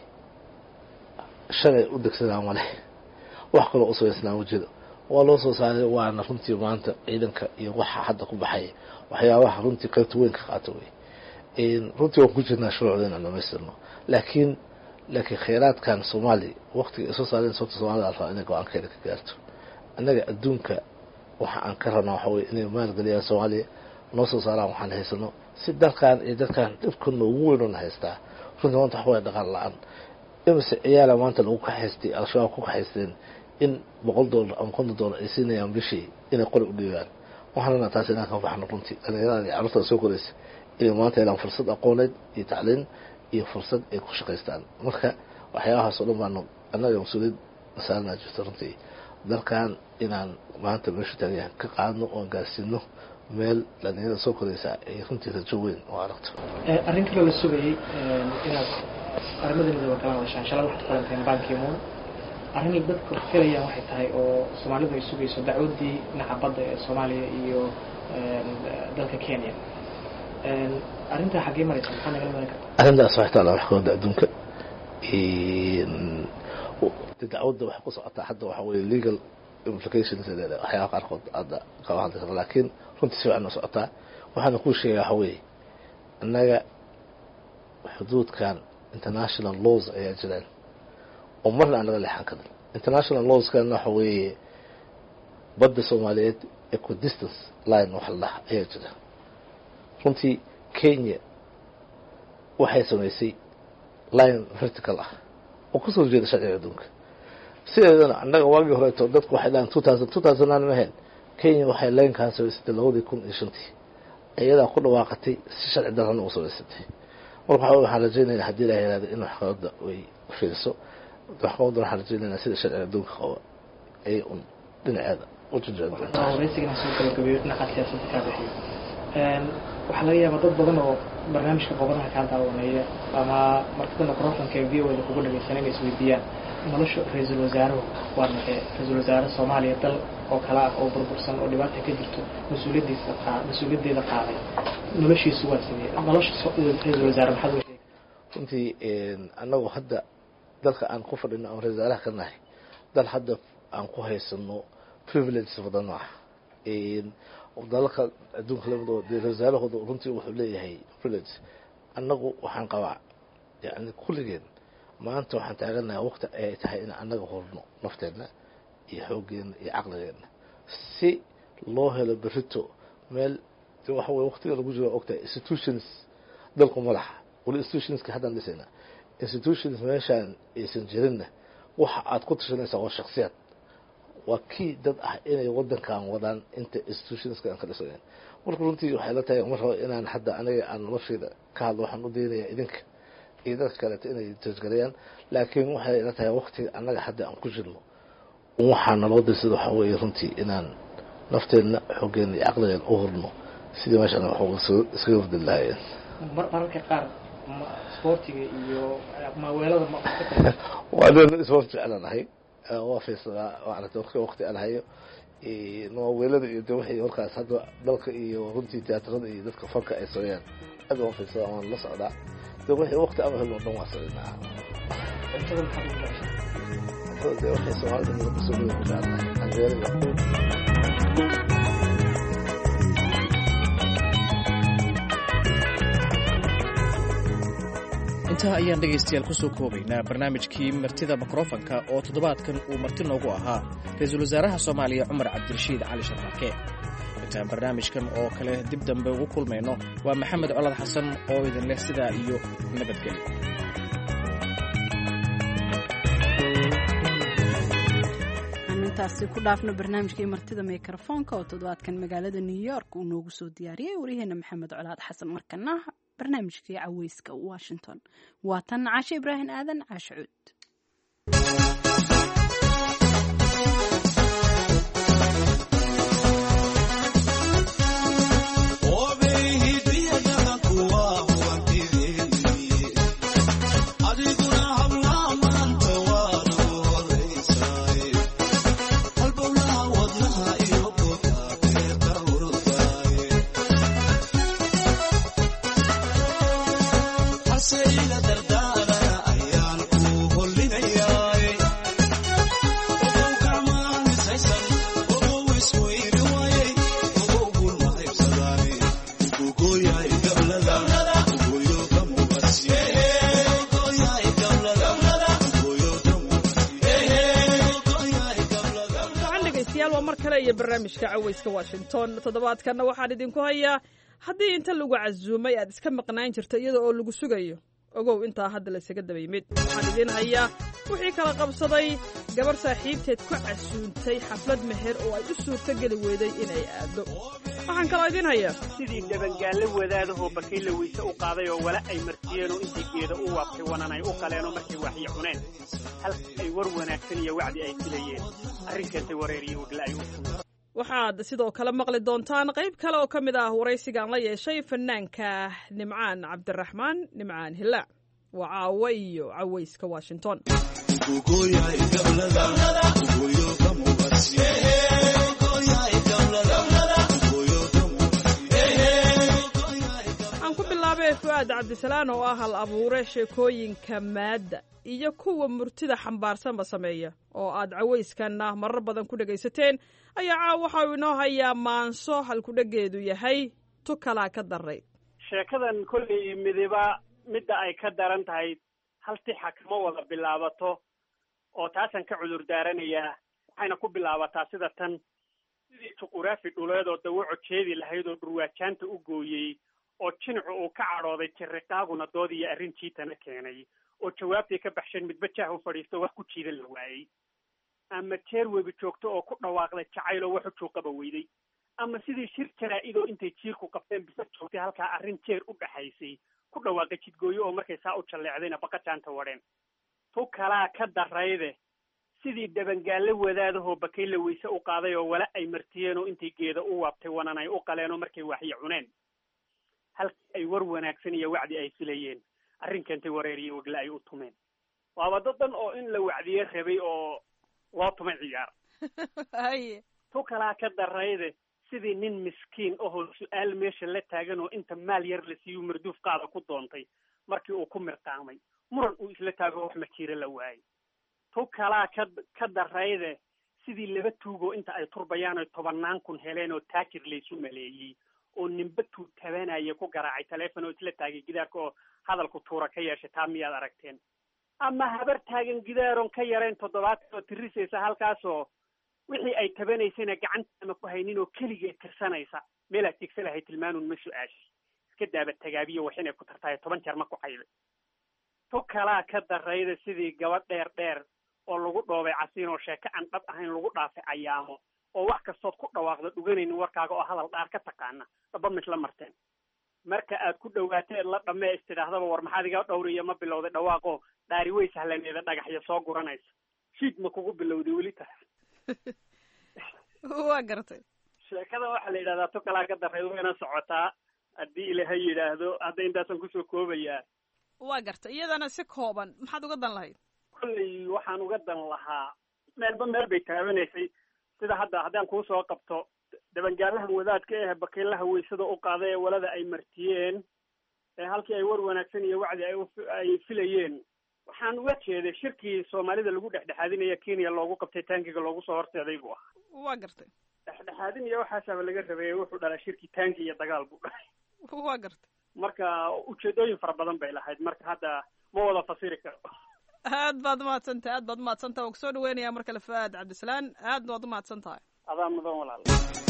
shalay u degsanaa ma leh wax kaloo u samaysnaa ma jiro waa loo soo saaray waana runtii maanta ciidanka iyo waxa hadda ku baxay waxyaabaha runtii qaybta weyn ka qaato wey runtii waan ku jirnaa shuruucda inaan dhamaystirno laakiin laakiin khayraadkan Soomaali waqtiga ay soo saareen sababta Soomaalida alfaa inay go-aankeeda ka gaarto annaga adduunka waxa aan ka rabnaa waxa weye inay maalgeliyaan Soomaaliya noo soo saaraan waxaan haysano si dalkan iyo dadkan dhibka noogu weyn oo haystaa runtii maanta waxa way dhaqan la-aan imise ciyaala maanta lagu kaxaystay al-shabaab ku kaxaysteen in boqol doolar ama konton doolar ay siinayaan bishii inay qori u dhiibaan waxaan rabnaa taas inaan ka baxno runtii dhalinyarada iyo carruurta soo koraysa inay maanta helaan fursad aqooneed iyo tacliin iyo fursad ay ku shaqaystaan marka waxyaabahaas oo dhan baanu annaga mas-uuliyad masaaranaa jirto runtii dalkan inaan maanta meeshu taagayahan ka qaadno oon gaarsiino meel dhalinyarada soo koraysa ay runtii rajo weyn oo aragto arrin kale la sugayay inaad qaramada midoobe kala hadashaan shalay waxaad kulanteen Ban Ki-moon arrin dadku filayaan waxay tahay oo Soomaalidu ay sugayso dacwadii nacabada ee Soomaaliya iyo dalka Kenya arrinta xagee maraysan maxaa naga leedahay arrintaas waxay taala wax kooda adduunka dacwadda waxay ku socotaa hadda waxa weeye legal implications leedahay waxyaaba qaarkood hadda kaba hadli karo laakiin runtii si fiican u socotaa waxaana kuu sheegaa waxa weeye annaga xuduudkan international laws ayaa jiraan oo marna aan laga leexan karin international lawskan waxa weeye badda Soomaaliyeed equidistance line wax la ayaa jira runtii Kenya waxay samaysay line vertical ah oo ku soo jeeda sharciga adduunka sideedana annaga waagii hore to dadku waxay dhahan two thousand two thousand nine mahan Kenya waxay line kaas soo istay labada kun iyo shantii ayada ku dhawaaqatay si sharci darrada u soo istay marka waxaan rajaynaynaa haddii la yiraahdo in waxqabada way fiirso waxqabada waxaan rajaynaynaa sida sharciga adduunka qaba ay un dhinaceeda u joojiyo waraysigan soo gabagabeeyo dhinaca siyaasadda ka bixiyo een waxa laga yaabaa dad badan oo barnaamijka qodobada ka daawanaya ama markada microphone-ka V O A ku dhageysanayay isweydiiyaan nolosha ra'iisul wasaaruhu waa maxay ra'iisul wasaaraha Soomaaliya dal oo kala ah oo burbursan oo dhibaato ka jirto mas'uuliyadiisa qaad mas'uuliyadeeda qaaday noloshiisu waa sidee nolosha ra'iisul wasaaraha maxaa loo sheegay runtii een anagu hadda dalka aan ku fadhino oo ra'iisul wasaaraha ka nahay dal hadda aan ku haysano privilege badan ah een dalka adduunka lamado ra'iisul wasaaraha runtii wuxuu leeyahay privilege anagu waxaan qabaa yani kulligeen maanta waxaan taaganahay waqti ay tahay in anaga horno nafteena iyo xooggeena iyo caqligeena si loo helo berito meel waxa way waqtiga lagu jiro ogta institutions dalku madaxa wali institutions ka hadan dhisayna institutions meeshaan aysan jirinna waxa aad ku tashanaysaa waa shakhsiyaad waa kii dad ah inay wadankan wadaan inta institutions ka ka dhisayeen marka runtii waxay la tahay mar hore inaan hadda aniga aan noloshayda ka hadlo waxaan u deenayaa idinka iyo dadka kale inay tijgariyaan laakiin waxay la tahay waqtiga anaga hadda aan ku jirno waxaan naloo dirsado waxa weeye runtii inaan nafteena xooggeena iyo caqligeena u horno sidii meeshaan wax iskaga fadil lahaayeen mararka qaar sportiga iyo maaweelada ma waa dad sport jeclanahay waa fiisadaa waa dadka waqti aan hayo ee maaweelada iyo wixii halkaas hadda dalka iyo runtii teatrada iyo dadka fanka ay sooyaan aad waa fiisadaa waan la socdaa wixii waqti ama helno dhan waa sameynaa inta maxaa هذا وحي سؤال من المسؤولين بتاعنا عن ذلك intaa ayaan dhegaystayaal ku soo koobaynaa barnaamijkii martida mikrofonka oo toddobaadkan uu marti noogu ahaa ra'iisul wasaaraha Soomaaliya Cumar Cabdirashiid Cali Sharmaake intaan barnaamijkan oo kale dib dambe ugu kulmayno waa Maxamed Colad Xasan oo idin leh sidaa iyo nabadgelyo taasi ku dhaafno barnaamijkii martida mikrofoonka oo toddobaadkan magaalada New York uu noogu soo diyaariyay wariyaheena Maxamed Colaad Xasan markana barnaamijkii caweyska Washington waa tan Caashe Ibraahin Aadan Caashe Cuud barnaamijka caweyska Washington toddobaadkan waxaan idinku hayaa haddii inta lagu casuumay aad iska maqnaan jirto iyada oo lagu sugayo ogow intaa hadda la isaga daba yimid waxaan idin hayaa wixii kala qabsaday gabar saaxiibteed ku casuuntay xaflad meher oo ay u suurto geli weyday inay aado waxaan kaloo idin hayaa sidii dabangaalle wadaadahoo bakay la weyse u qaaday oo wala ay martiyeen oo intii geeda u waabtay wanan ay u qaleenoo markay waxyi cuneen halka ay war wanaagsan iyo wacdi ay filayeen arrinkeentay wareeriyo udla ay u fumeen waxaad sidoo kale maqli doontaan qayb kale oo ka mid ah waraysigaan la yeeshay fanaanka Nimcaan Cabdiraxmaan Nimcaan Hilaac waa caawa iyo caweyska Washington aan ku bilaabay Fuad Cabdisalaan oo ah hal abuure sheekooyinka maada iyo kuwa murtida xambaarsanba sameeya oo aad caweyskan marar badan ku dhagaysateen ayaa caaw waxa uu inoo hayaa maanso halku dhageedu yahay tu kala ka daray sheekadan kulli midiba midda ay ka daran tahay hal tixa kama wada bilaabato oo taasan ka cudur daaranayaa waxayna ku bilaabataa sida tan sidii juquraafi dhuleed oo dawaco jeedi lahayd oo dhurwaajaanta u gooyey oo jinacu uu ka cadhooday jiriqaaguna dood iyo arrin jiitana keenay oo jawaabtay ka baxsheen midba jaah u fadhiisto wax ku jiidan la waayey ama jeer webi joogto oo ku dhawaaqday jacayl oo wax u juuqaba weyday ama sidii shir jaraa-idoo intay jiirku qabteen bisa joogtay halkaa arrin jeer u dhaxaysay ku dhawaaqay jidgooyo oo markay saa u jalleecdayna baqajaanta wadheen tu kalaa ka darayde sidii dabangaalle wadaadahoo bakay la weyse u qaaday oo wala ay martiyeen oo intay geeda u waabtay wanan ay u qaleen oo markay waxyi cuneen halkii ay war wanaagsan iyo wacdi ay filayeen arrin keentay wareeriyo wagle ay u tumeen waaba dad dhan oo in la wacdiye rabay oo loo tumay ciyaar haye tu kalaa ka darayde sidii nin miskiin ahoo su-aal meesha la taagan oo inta maal yar la siiyu marduuf qaada ku doontay markii uu ku mirqaamay muran uu isla taago wax majiiro la waayey tu kalaa ka ka darayde sidii laba tuugoo inta ay turbayaan oy tobannaan kun heleen oo taajir laysu maleeyey oo ninba tuu tabanaya ku garaacay taleefon oo isla taagay gidaarka oo hadalku tuura ka yeeshay taa miyaad aragteen ama habar taagan gidaaroon ka yareen toddobaatan oo tirisaysa halkaasoo wixii ay tabanaysayna gacantaama ku haynin oo keligeed tirsanaysa meelaad tigsa lahay tilmaanuun ma su-aashi iska daaba tagaabiyo wax inay ku tartahay toban jeer ma ku cayday tu kalaa ka darayda sidii gabadh dheer dheer oo lagu dhoobay casiin oo sheeko aan dhab ahayn lagu dhaafay cayaamo oo wax kastood ku dhawaaqda dhuganaynin warkaaga oo hadal dhaar ka taqaana dhaba misla marteen marka aad ku dhawaateed la dhammee istidhaahdaba war maxaad iga dhowriyo ma bilowday dhawaaqoo dhaari way sahlaneeda dhagaxyo soo guranaysa shiid ma kugu bilowday weli taas waa gartay sheekada waxaa la yidhahdaa tu kalaa ka darreed wayna socotaa haddii ilaahay yidhaahdo hadda intaasan kusoo koobayaa waa gartay iyadana si kooban maxaad uga dan lahayd kolley waxaan uga dan lahaa meelba meel bay taabanaysay sida hadda haddaan kuu soo qabto dabangaalahan wadaadka eh bakaylaha weysada u qaaday ee walada ay martiyeen ee halkii ay war wanaagsan iyo wacdi ay ay filayeen waxaan uga jeeday shirkii soomaalida lagu dhexdhexaadinaya kenya loogu qabtay taangiga loogu soo horseeday buu ah waa gartay dhexdhexaadin iyo waxaasaaba laga rabeeyey wuxuu dhalaa shirkii taangi iyo dagaal buu dhahay waa gartay marka ujeedooyin fara badan bay lahayd marka hadda ma wada fasiri karo aad baad umahadsantahay aad baad umahadsantahay waan kusoo dhaweynayaa mar kale fuaad cabdisalaan aadna waad umahadsan tahay adaa mudan walaal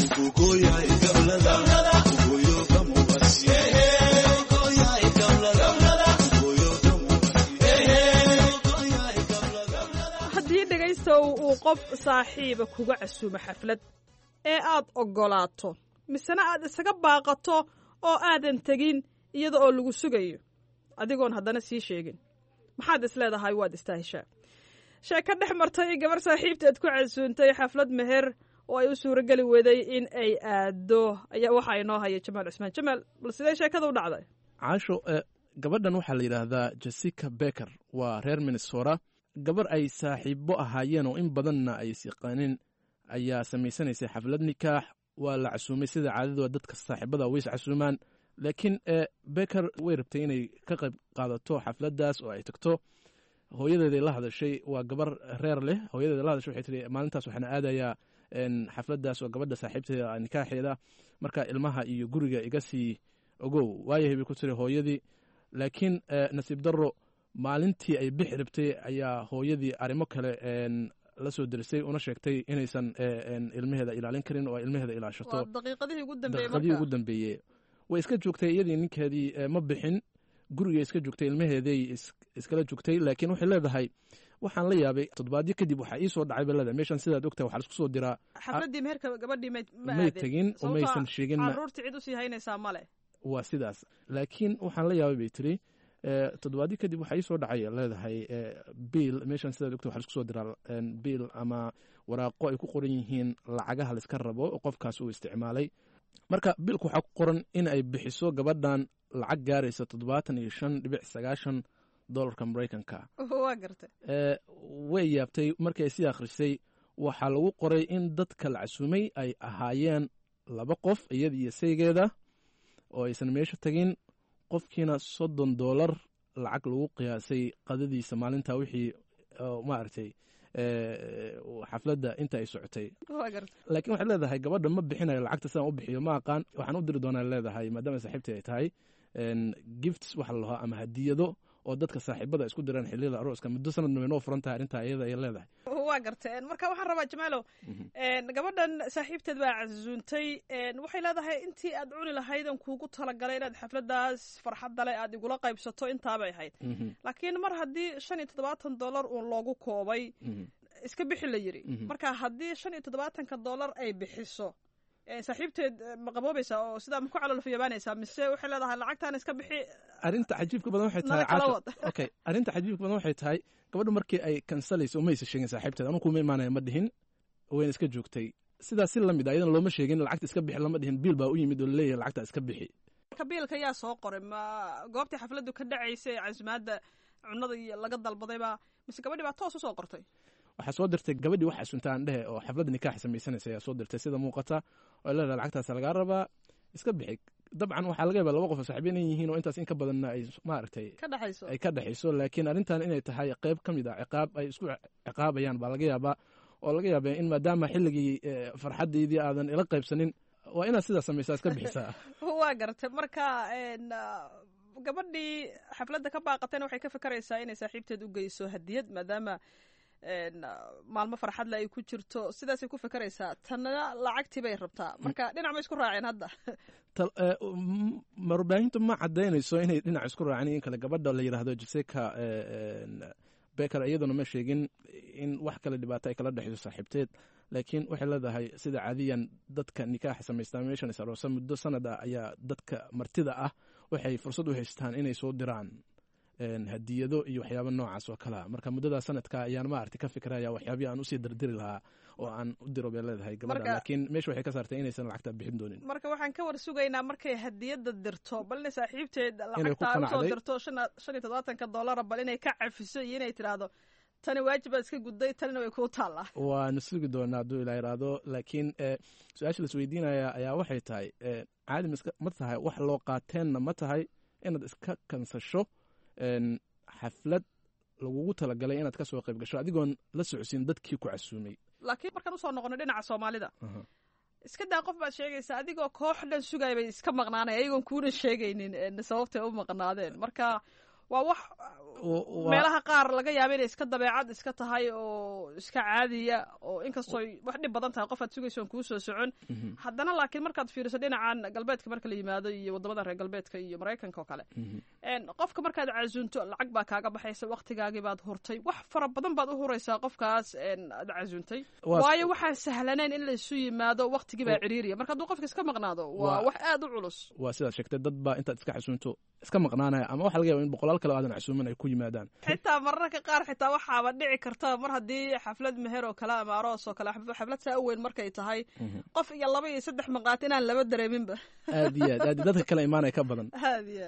haddii dhegaystow uu qof saaxiiba kuga casuumo xaflad ee aad oggolaato misena aad isaga baaqato oo aadan tegin iyada oo lagu sugayo adigoon haddana sii sheegin maxaad is leedahay waad istaahishaa sheeko dhex martay gabar saaxiibteed ku casuuntay xaflad meher oo ay u suuro geli weday in ay aado ayaa waxaa inoo haya jamaal cusmaan jamaal bal sidee sheekada u dhacday caasho gabadhan waxaa la yidhaahdaa jessica becker waa reer minnesota gabar ay saaxiibo ahaayeen oo in badanna ay isyiqaanin ayaa samaysanaysay xaflad nikaax waa la casuumay sida caadadooda dadka saaxiibada ways casuumaan laakiin becker way rabtay inay ka qayb qaadato xafladdaas oo ay tagto hooyadeeday la hadashay waa gabar reer leh hooyadeeda la hadashay waxay tihi maalintaas waxaana aadayaa xafladdaas oo gabadha saaxiibteeda nikaaxeeda marka ilmaha iyo guriga iga sii ogow waayahay bay ku tiri hooyadii laakiin nasiib darro maalintii ay bixi rabtay ayaa hooyadii arrimo kale la soo derisay una sheegtay inaysan ilmaheeda ilaalin karin oo ilmaheeda ilaashato daqiiqadihii ugu dambeeyey way iska joogtay iyadii ninkeedii ma bixin gurigay iska joogtay ilmaheeday iskala joogtay laakiin waxay leedahay waxaan la yaabay toddobaadyo kadib waxaa ii soo dhacay bay leedahay meeshan sidaad ogtahay waxaa laisku soo diraa xafladdii meherka gabadhii may tegin oo maysan sheegin carruurtii cid usii haynaysaa male waa sidaas laakiin waxaan la yaabay bay tiri toddobaadyo kadib waxaa ii soo dhacay leedahay biil meeshan sidaad ogtahay waxaa laisku soo diraa biil ama waraaqo ay ku qoran yihiin lacagaha laiska rabo oo qofkaas uu isticmaalay marka biilku waxaa ku qoran in ay bixiso gabadhan lacag gaaraysa toddobaatan iyo shan dhibic sagaashan dolarka maraykanka waa gartay way yaabtay markii ay sii akhrisay waxaa lagu qoray in dadka la casuumay ay ahaayeen laba qof iyada iyo saygeeda oo aysan meesha tagin qofkiina soddon doolar lacag lagu qiyaasay qadadiisa maalinta wixii maaragtay xafladda inta ay socotay laakiin waxay leedahay gabadha ma bixinayo lacagta sidaan u bixiyo ma aqaan waxaan u diri doonaa leedahay maadaama saaxiibtay ay tahay gifts waxa la lahaa ama hadiyado oo dadka saaxiibada isku diraan xilliyada arooska muddo sanadna way noo furan tahay arrintaa iyada ay leedahay waa garteen marka waxaan rabaa jamaalow gabadhan saaxiibteed baa casuuntay waxay leedahay intii aad cuni lahayd aan kuugu talagalay inaad xafladaas farxadda leh aad igula qaybsato intaabay ahayd laakiin mar haddii shan iyo toddobaatan dollar uun loogu koobay iska bixi la yiri marka haddii shan iyo toddobaatanka dollar ay bixiso saaxiibteed ma qaboobaysaa oo sidaa ma ku calolfiyabaanaysaa mise waxay leedahay lacagtaan iska bixi arrinta cajiibka badan waxay tahay okay arrinta cajiibka badan waxay tahay gabadhu markii ay kansalayso uma aysa sheegin saaxiibteed anu kuma imaanaya ma dhihin wayna iska joogtay sidaas si lamid ah iyadana looma sheegin lacagta iska bixi lama dhihin biil baa u yimid oo laleeyahay lacagta iska bixi marka biilka yaa soo qoray ma goobtii xafladdu ka dhacaysay casumaadda cunada iyo laga dalbadayba mise gabadhii baa toos usoo qortay waxaa soo dirtay gabadhii wax xasuntaan dhehe oo xafladda nikaax samaysanaysa ayaa soo dirtay sida muuqata oo leedahay lacagtaas lagaa rabaa iska bixi dabcan waxaa laga yaabaa laba qof oo saaxiibiin ay yihiin oo intaas in ka badanna ay maaragtay ay ka dhexayso laakiin arrintan inay tahay qayb ka mid ah ciqaab ay isku ciqaabayaan baa laga yaabaa oo laga yaabaa in maadaama xilligii farxaddeydii aadan ila qaybsanin waa inaad sidaas samaysaa iska bixisaa waa gartay marka gabadhii xafladda ka baaqatayna waxay ka fikeraysaa inay saaxiibteed u geyso hadiyad maadaama maalmo farxadle ay ku jirto sidaasay ku fikeraysaa tanna lacagtii bay rabtaa marka dhinac ma isku raaceen hadda warbaahintu ma cadaynayso inay dhinac isku raaceen in kale gabadha la yidhaahdo Jessica Becker iyaduna ma sheegin in wax kale dhibaato ay kala dhexayso saaxiibteed laakiin waxay leedahay sida caadiyan dadka nikaax samaystaan meeshan is aroosa muddo sanad ah ayaa dadka martida ah waxay fursad u haystaan inay soo diraan hadiyado iyo waxyaabo noocaas oo kale marka muddada sanadka ayaan ma aragtay ka fikraya waxyaabii aan usii dardiri lahaa oo aan u diro bay leedahay gabadha laakiin meesha waxay ka saartay inaysan lacagta bixin doonin marka waxaan ka war sugaynaa markay hadiyada dirto bal inay saaxiibteed lacagta usoo dirto shan iyo toddobaatanka dollara bal inay ka cafiso iyo inay tiraahdo tani waajibaad iska gudday tanina way kuu taallaa waanu sugi doonaa hadduu ilaa iraado laakiin su-aasha las weydiinaya ayaa waxay tahay caadi ma tahay wax loo qaateenna ma tahay inaad iska kansasho xaflad lagugu talagalay inaad ka soo qayb gasho adigoon la socodsiin dadkii ku casuumay laakiin markaan usoo noqono dhinaca soomaalida iska daa qof baad sheegaysaa adigoo koox dhan sugaya bay iska maqnaanay ayagoon kuuna sheegaynin sababtay u maqnaadeen marka waa wax meelaha qaar laga yaaba inay iska dabeecad iska tahay oo iska caadiya oo inkastoo wax dhib badan tahay qof aad sugayso on kuu soo socon haddana laakiin markaad fiiriso dhinacan galbeedka marka la yimaado iyo waddamada reer galbeedka iyo maraykanka oo kale qofka markaad casuunto lacag baa kaaga baxaysa waktigaagii baad hurtay wax fara badan baad u huraysaa qofkaas aad casuuntay waayo waxaan sahlanayn in laysu yimaado waktigii baa ciriiriya marka hadduu qofka iska maqnaado waa wax aad u culus waa sidaad sheegtay dad baa intaad iska casuunto iska maqnaanaya ama waxa laga yaaba in boqolaal kale aadan casuuman ay ku yimaadaan xitaa mararka qaar xitaa waxaaba dhici karta mar haddii xaflad meher oo kale ama aroos oo kale xaflad saa u weyn markay tahay qof iyo laba iyo saddex maqaat inaan laba dareeminba aad iyo aad aad dadka kale imaanaya ka badan aad iyo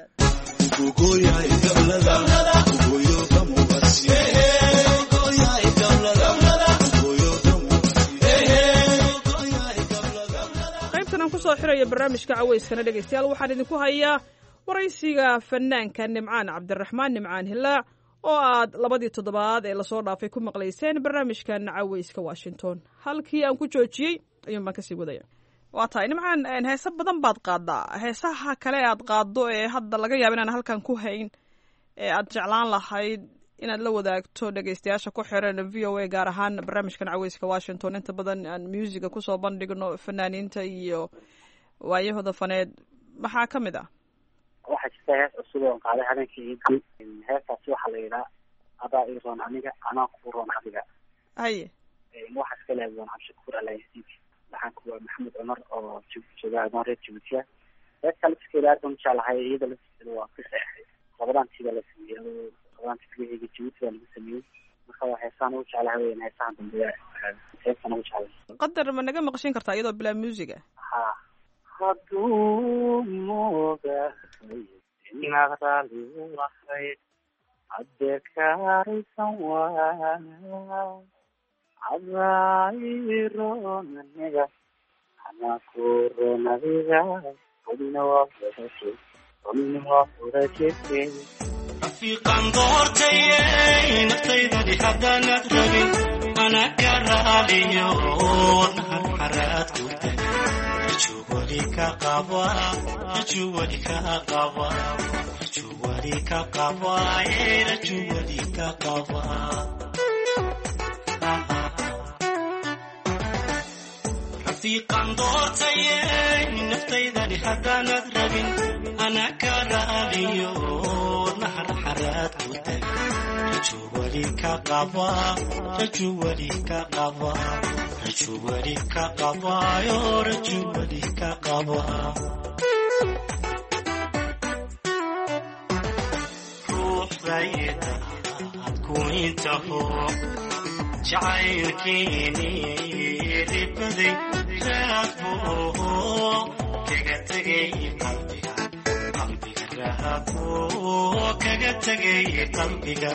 qaybtan aan kusoo xirayo barnaamijka caweyskana dhegeystayaal waxaan idinku hayaa waraysiga fanaanka nimcaan cabdiraxmaan nimcaan hilaac oo aad labadii toddobaad ee lasoo dhaafay ku maqlayseen barnaamijkan caweyska washington halkii aan ku joojiyey ayuun baan kasii wadaya waa tahay nimcaan heese badan baad qaadaa heesaha kale aad qaaddo ee hadda laga yaaba inaan halkan ku hayn ee aad jeclaan lahayd inaad la wadaagto dhegeystayaasha ku xiran v o a gaar ahaan barnaamijkan caweyska washington inta badan aan muusiga kusoo bandhigno fanaaniinta iyo waayahooda faneed maxaa ka mid ah waxaa jirta hees cusub oon qaaday habeenkii guud heestaasi waxaa la yidhaa adaa ii roon aniga anaa kuu roon adiga haye waxaa iska leedoon cabshakuur alayasiid waxaan kuwa maxamed cumar oo jooga adoon reer jabuutiya heesta lafiskeeda aad baan ujeclahay iyada lafiskeeda waa ka seexay labadaantiida la sameeyey labadaanti filiheyga jabuuti baa lagu sameeyey marka waa heesaan ugu jeclahay weyn heesahan dambe heestan ugu jeclay qadar ma naga maqshin kartaa iyadoo bilaa muusiga ha hadduu moogahay inaad raali u ahayd haddee kaaraysan waa adaa ii roon aniga anaa kuu roon adiga rolina waa furaje rolina waa furajeete rafiiqan doortayey naftaydadi haddaanad rabin ana ka raaliyo wadnahan xaraad ku tagay juwali ka qaba juwali ka qaba juwali wali ka qabaaye rajo wali ka qabaa rafiiqan doortaye naftaydani haddaanad rabin ana ka raaliyo nahar xaraad ku tag rajo wali ka qabaa rajo wali ka qabaa rajo wali ka qabaayo rajo wali ka qabaa ruuxdayda ku intaho jacaylkiini ribaday raabo kaga tegay qalbiga qalbiga raabo kaga tegay qalbiga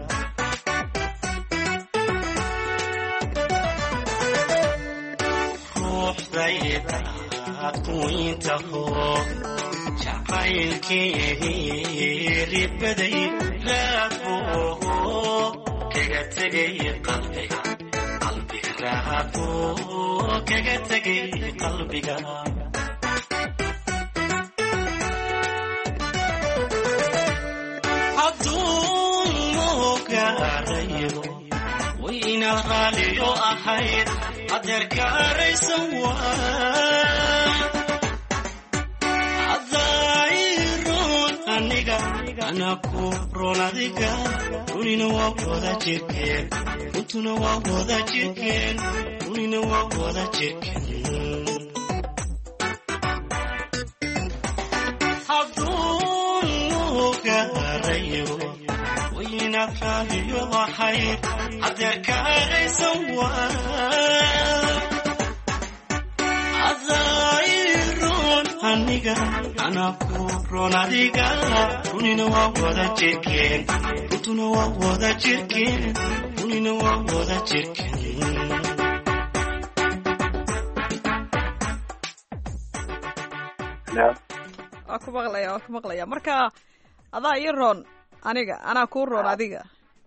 ruuxdayda ku intaho jacaylkiini ribaday raabo kaga tegay qalbiga qalbiga raabo kaga tegay qalbiga hadduu moogarayo wayna raaliyo ahayd adeerka araysan waa adayron aniga ana ku roon adiga runina waa wada jirkeen runtuna waa wada jirkeen runina waa wada jirkeen hadduu garayo wayna raaliyo ahayd adeerka araysan waa adayron aniga ana ku roon adiga runina waa wada jirkeen runtuna waa wada jirkeen runina waa wada jirkeen waa ku maqlaya waa ku maqlaya marka adaa ii roon aniga anaa kuu roon adiga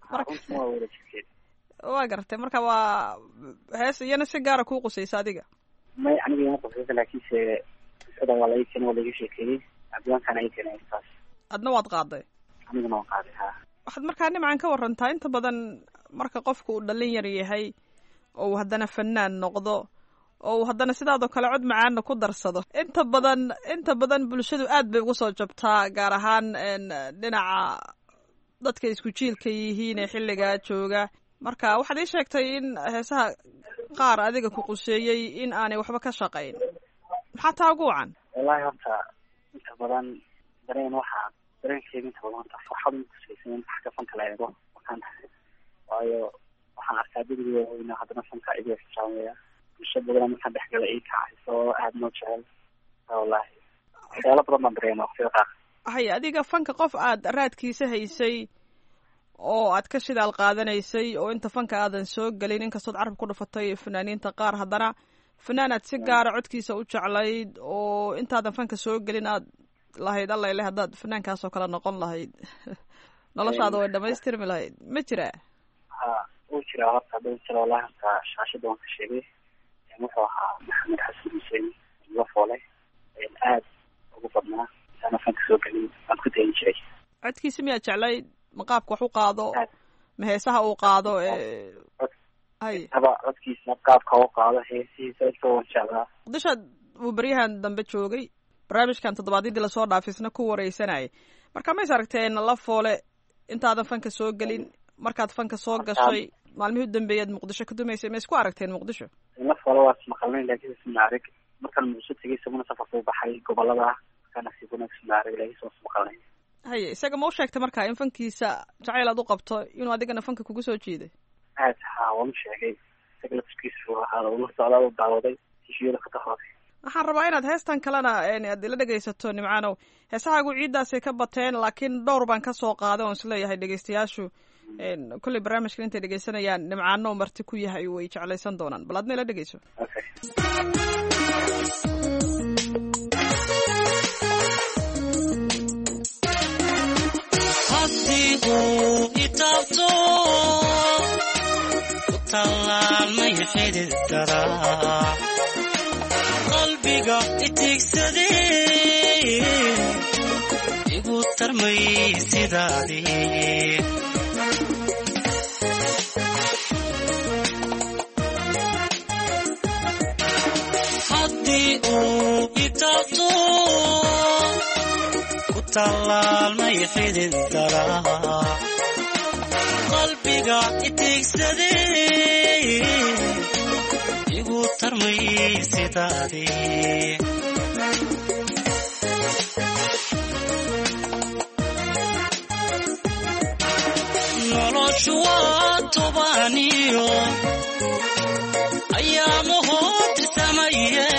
waa gartay marka waa hees iyana si gaara kuu qusaysa adiga may aniga ima qusaysa laakiinse qisada waa laga keenay waa laga sheekeeyey cabdiwaankaana ii keenay heestaas adna waad qaaday aniguna waan qaaday ha waxaad markaa nimcan ka warantaa inta badan marka qofku uu dhallin yar yahay oo uu haddana fanaan noqdo oo uu haddana sidaadoo kale cod macaana ku darsado inta badan inta badan bulshadu aad bay ugu soo jabtaa gaar ahaan dhinaca dadka isku jiilka yihiin ee xilligaa jooga marka waxaad ii sheegtay in heesaha qaar adiga ku quseeyey in aanay waxba ka shaqayn maxaa taa ugu wacan wallahi horta inta badan dareen waxaa dareenkeega inta badan horta farxad ma kusaysan in wax ka fanka la eego waxaan waayo waxaan arkaa degri waaweyn haddana fanka iga ixtiraamaya bulsha badan markaan dhexgala ii kacayso aad noo jecel wallahi waxyaalo badan baan dareema waqtiga qaar haya adiga fanka qof aad raadkiisa haysay oo aad ka shidaal qaadanaysay oo inta fanka aadan soo gelin inkastood carab ku dhufatay fanaaniinta qaar haddana fanaan aad si gaara codkiisa u jeclayd oo intaadan fanka soo gelin aad lahayd alla ile haddaad fanaankaasoo kale noqon lahayd noloshaada way dhamaystirmi lahayd ma jiraa ha wuu jiraa horta hadda jira wallahi horta shaashada waan ka sheegay wuxuu ahaa maxamed xasan xuseen lafoole aad ugu badnaa intaana fanka soo gelin waan ku dayin jiray codkiisa miyaad jeclayd ma qaabka wax u qaado ma heesaha uu qaado hay aba codkiisa qaabka u qaado heesihiisa inta waan jeclaa muqdishoad uu baryahan dambe joogay barnaamijkan toddobaadyadii lasoo dhaafisna ku wareysanayay marka mays aragteen lafoole intaadan fanka soo gelin markaad fanka soo gashay maalmihii u dambeeyaad muqdisho ka dumaysay ma isku aragteen muqdisho lafoole waa ismaqalnay laakiin isma arag markaan muqdisho tegay isaguna safarka u baxay gobolada markaan asiguna isma arag laakiin soo ismaqalnay haye isaga ma u sheegtay marka in fankiisa jacayl aad u qabto inuu adigana fanka kugu soo jiiday aad ha waan u sheegay isaga laftigiisu waxaa ula socdaa u daawaday tishiyada ka dahooday waxaan rabaa inaad heestan kalena aad ila dhegaysato nimcaanow heesahaagu ciiddaasay ka bateen laakiin dhowr baan ka soo qaaday oon isleeyahay dhegaystayaashu kolley barnaamijkan intay dhegaysanayaan nimcaano marti ku yahay way jeclaysan doonaan bal adna ila dhegayso hadigu itaabto utallaalmay xidid daraa qalbiga itigsadee igu tarmay sidaadii haddii uu itaabto ku tallaalmay xidid daraa qalbiga itiigsadee igu tarmay sidaadii noloshu waa tobaaniyo ayaamahood samaye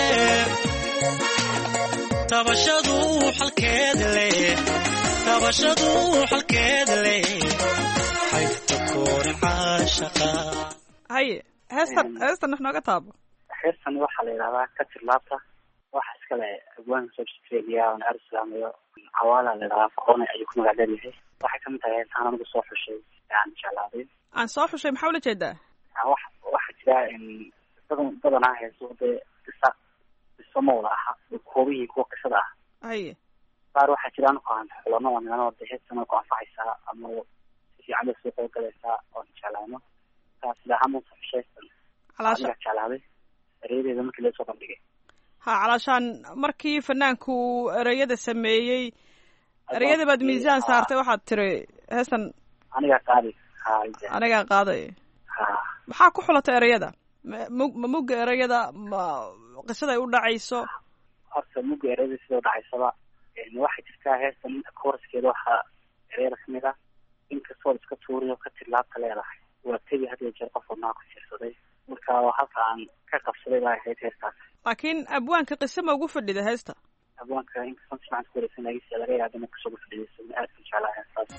tabashadu xalkeed leh tabashadu xalkeed leh xaybta koorin caashaqa haye heestan heestan wax nooga taabo heestan waxaa la yidhahdaa katir laabta waxa iskale abwaanka soo australia on arislaamayo cawaala la yidhahdaa korone ayuu ku magac leeyahay waxay kamid tahay heestaan anigu soo xushay aan jeclaaday aan soo xushay maxaa ula jeedaa wax waxa jira in badan badanaa heeso dee qisa qiso mawla aha koobihii kuwa qisada ah haye qaar waxaa jira anu aan xulano oo ninano de heestan ku anfacaysaa ama si fiican loo soo qaybgalaysaa oon jeclaano taas ilaahaan soo xushay calaasha jeclaaday ereyadeeda markii loo soo bandhigay ha calaashaan markii fanaanku ereyada sameeyey ereyada baad miisaan saartay waxaad tiri heestan anigaa qaaday anigaa qaaday maxaa ku xulatay ereyada ma mugga ereyada ma qisaday u dhacayso horta mugga ereyada sida u dhacaysaba waxay jirtaa heestan kooraskeeda waxaa ereyada kamid ah inkastoo iska tuuriyo ka tilaabta leedahay waa tegi had iyo jeer qof wadnaa ku fiirsaday marka halka aan ka qabsaday baa ahayd heestaas laakiin abwaanka qisa ma ugu fadhida heesta abwaanka inkastoo si fiican ku wareegsanaysa laga yaaba inay kusoo fadhidayso aad ku jeclaa heestaas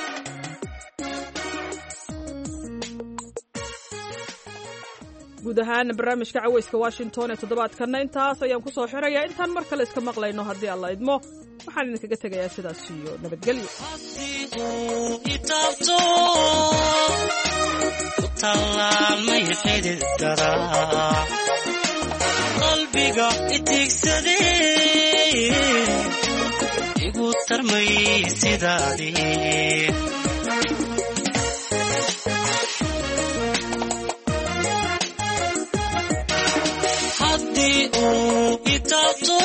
guud ahaan barnaamijka caweyska washington ee toddobaadkanna intaas ayaan ku soo xirayaa intaan mar kale iska maqlayno haddii alla idmo waxaan idinkaga tegayaa sidaas iyo nabadgelyo itaabto ku tallaalmay xidid daraa qalbiga itiigsadee igu tarmay sidaadii haddii uu itaabto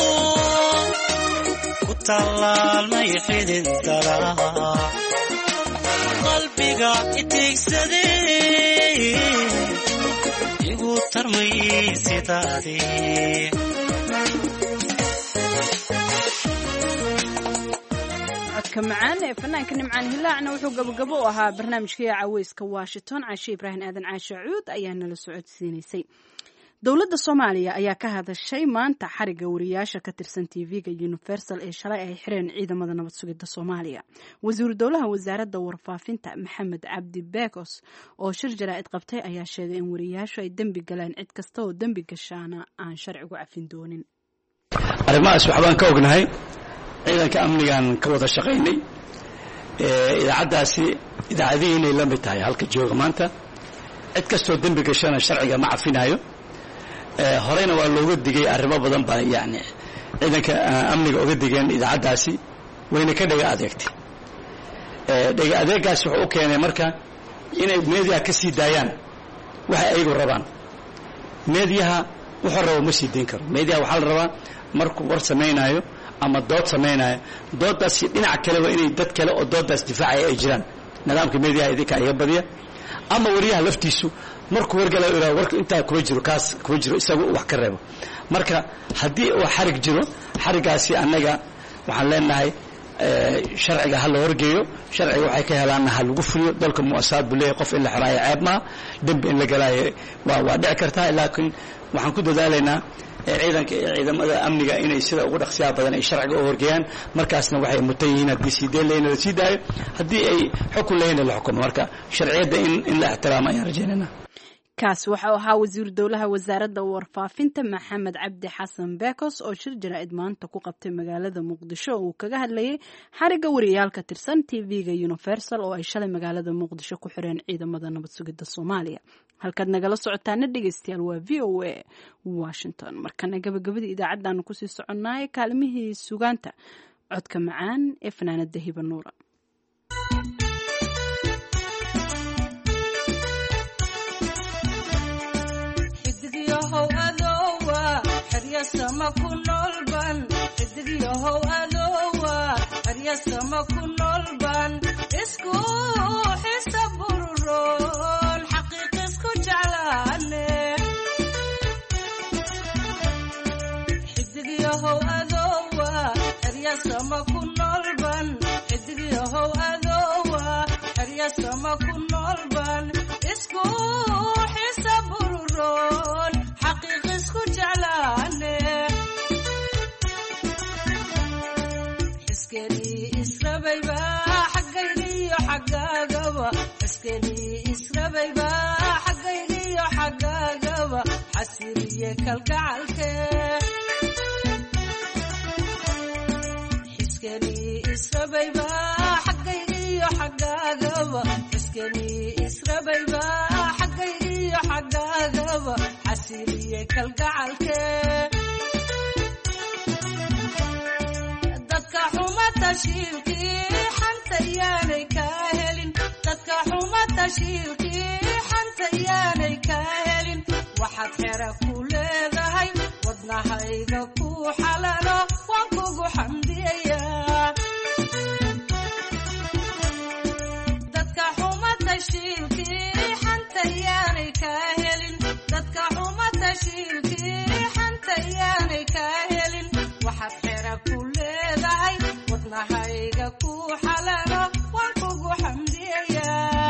ku tallaalmay xidid daraa qalbiga itiigsadee igu tarmay sidaadii codka macaan ee fanaanka nimcaan hilaacna wuxuu gabogabo u ahaa barnaamijkii caweyska washington caashe ibraahim aadan caashe cuud ayaa nala socodsiinaysay dowladda soomaaliya ayaa ka hadashay maanta xariga wariyaasha ka tirsan tv-ga universal ee shalay ay xireen ciidamada nabad sugidda soomaaliya wasiiru dowlaha wasaaradda warfaafinta maxamed cabdi beekos oo shir jaraa'id qabtay ayaa sheegay in wariyaashu ay dembi galeen cid kasta oo dembi gashaana aan sharcigu cafin doonin arrimahaas waxbaan ka ognahay ciidanka amnigaan ka wada shaqaynay idaacaddaasi idaacadihii inay la mid tahay halka jooga maanta cid kastoo dembi gashana sharciga ma cafinayo horeyna waa looga digay arrimo badan baa yani ciidanka amniga oga digeen idaacaddaasi wayna ka dhega adeegtay dhega adeegaasi wuxuu u keenay marka inay meediyaha ka sii daayaan waxay ayagu rabaan meediyaha wuxuu rabo ma sii dayn karo meediyaha waxaa la rabaa markuu war samaynayo ama dood samaynayo dooddaasi dhinac kale waa inay dad kale oo dooddaas difaacaya ay jiraan nidaamka meediyaha idinka iga badiya ama wariyaha laftiisu markuu wargala ira warka intaa kuma jiro kaas kuma jiro isagu wax ka reebo marka haddii uu xarig jiro xarigaasi annaga waxaan leenahay sharciga ha la horgeeyo sharciga waxay ka helaanna ha lagu fuliyo dalka mu'asasaad buu leeyahay qof in la xoraayo ceeb maaha dembi in la galaayo waa waa dhici kartaa laakiin waxaan ku dadaalaynaa ciidanka iyo ciidamada amniga inay sida ugu dhaqsiyaha badan ay sharciga u horgeeyaan markaasna waxay mutan yihiin haddii sii deen lehayna la sii daayo haddii ay xukun lehayna la xukumo marka sharciyadda in in la ixtiraamo ayaan rajaynaynaa kaas waxa uu ahaa wasiiru dowlaha wasaaradda warfaafinta maxamed cabdi xasan beekos oo shir jaraa'id maanta ku qabtay magaalada muqdisho oo uu kaga hadlayay xariga wariyaal ka tirsan tv-ga universal oo ay shalay magaalada muqdisho ku xireen ciidamada nabad sugidda soomaaliya halkaad nagala socotaana dhegeystayaal waa v o a washington markana gabagabadii idaacaddaanu kusii soconnaay kaalmihii sugaanta codka macaan ee fanaanada hiba nuura. xidigyahow adoowa xeryasama ku noolban xidigyahow adoowa xeryasama ku noolban isku xisa bururoon xaqiiq isku jeclaane xidigyahow adoowa xeryasama ku noolban xidigyahow adoowa xeryasama ku noolban isku xisa bururoon xaqiiq isku jeclaane xiskenii israbayba xaggaygiyo xaggaagaba xiskenii israbayba xaggaygiyo xaggaagaba xasiliye kalgacalke xiskenii israbayba xaggaygiyo xaggaagaba xiskenii israbayba xaggaygiyo xaggaagaba xasiliye kalgacalke dadka xuma tashiilkii xanta yaanay kaa helin dadka xuma tashiilkii xanta yaanay kaa helin waxaad xera ku leedahay wadnahayga ku xalalo waan kugu xamdiyayaa dadka xuma tashiilkii xanta yaanay kaa helin dadka xuma tashiilkii xanta yaanay kaa helin waxaad xera ku leedahay wadnahayga ku xalalo waan kugu xamdiyayaa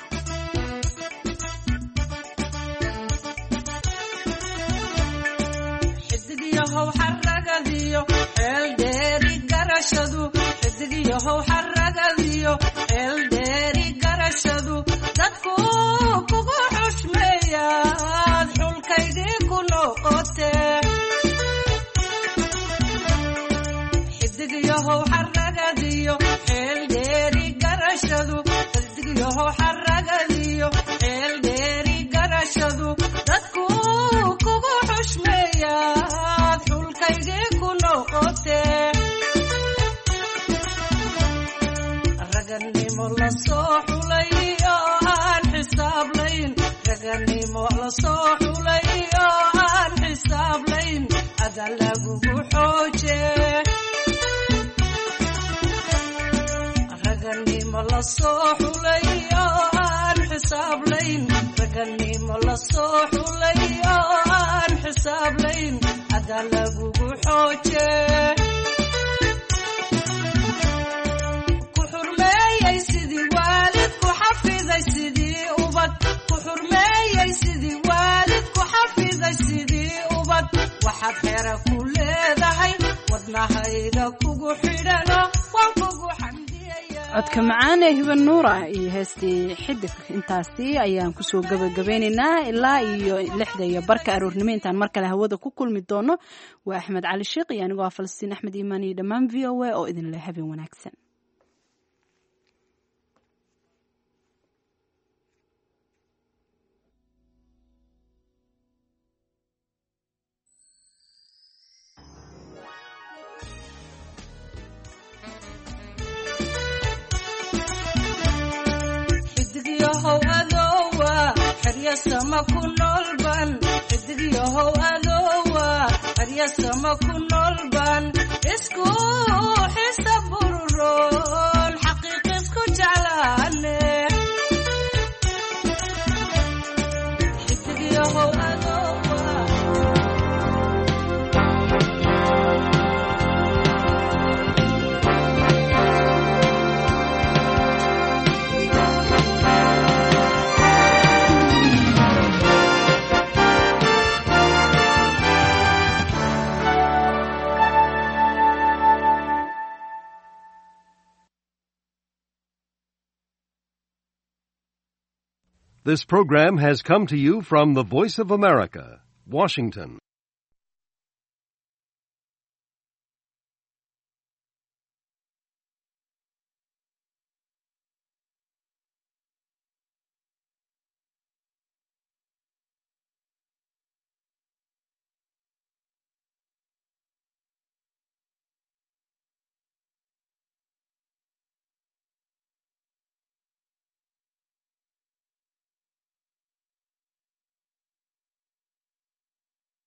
xidigyahow xaragadiyo xeel dheeri garashadu xidigyahow xaragadiyo xeel dheeri garashadu dadku kugu xushmeeyaad xulkaydii ku noqotee xidigyahow xaragadiyo xeel dheeri garashadu xidigyahow xaragadiyo xeel dheeri garashadu dadku kugu xushmeeyaad xulkaydii ku noqotee raganimo la soo xulay oo aan xisaablayn raganimo la soo xulay oo aan xisaablayn ada lagugu xooje raganimo la soo xulay oo aan xisaablayn raganimo la soo xulay oo aan xisaablayn ada lagugu xooje ku xurmeeyey sidii waalid ku xafiday sidii ubad ku xurmeeyey sidii waalid ku xafiday sidii ubad waxaad xera ku leedahay wadnahayga kugu xidhano waan kugu codka macaan ee hiba nuura iyo heestii xidig intaasi ayaan kusoo gabagabeynaynaa ilaa iyo lixda iyo barka aroornimo intaan mar kale hawada ku kulmi doono waa axmed cali sheekh iyo anigoo ah falastiin axmed iimaan iyo dhammaan v o a oo idin leh habeen wanaagsan. xidigyahow adoowa xeryasama ku noolban xidigyahow adoowa xeryasama ku noolban isku xisa bururoon xaqiiq isku jeclaane xidigyahow adoowa This program has come to you from the Voice of America, Washington.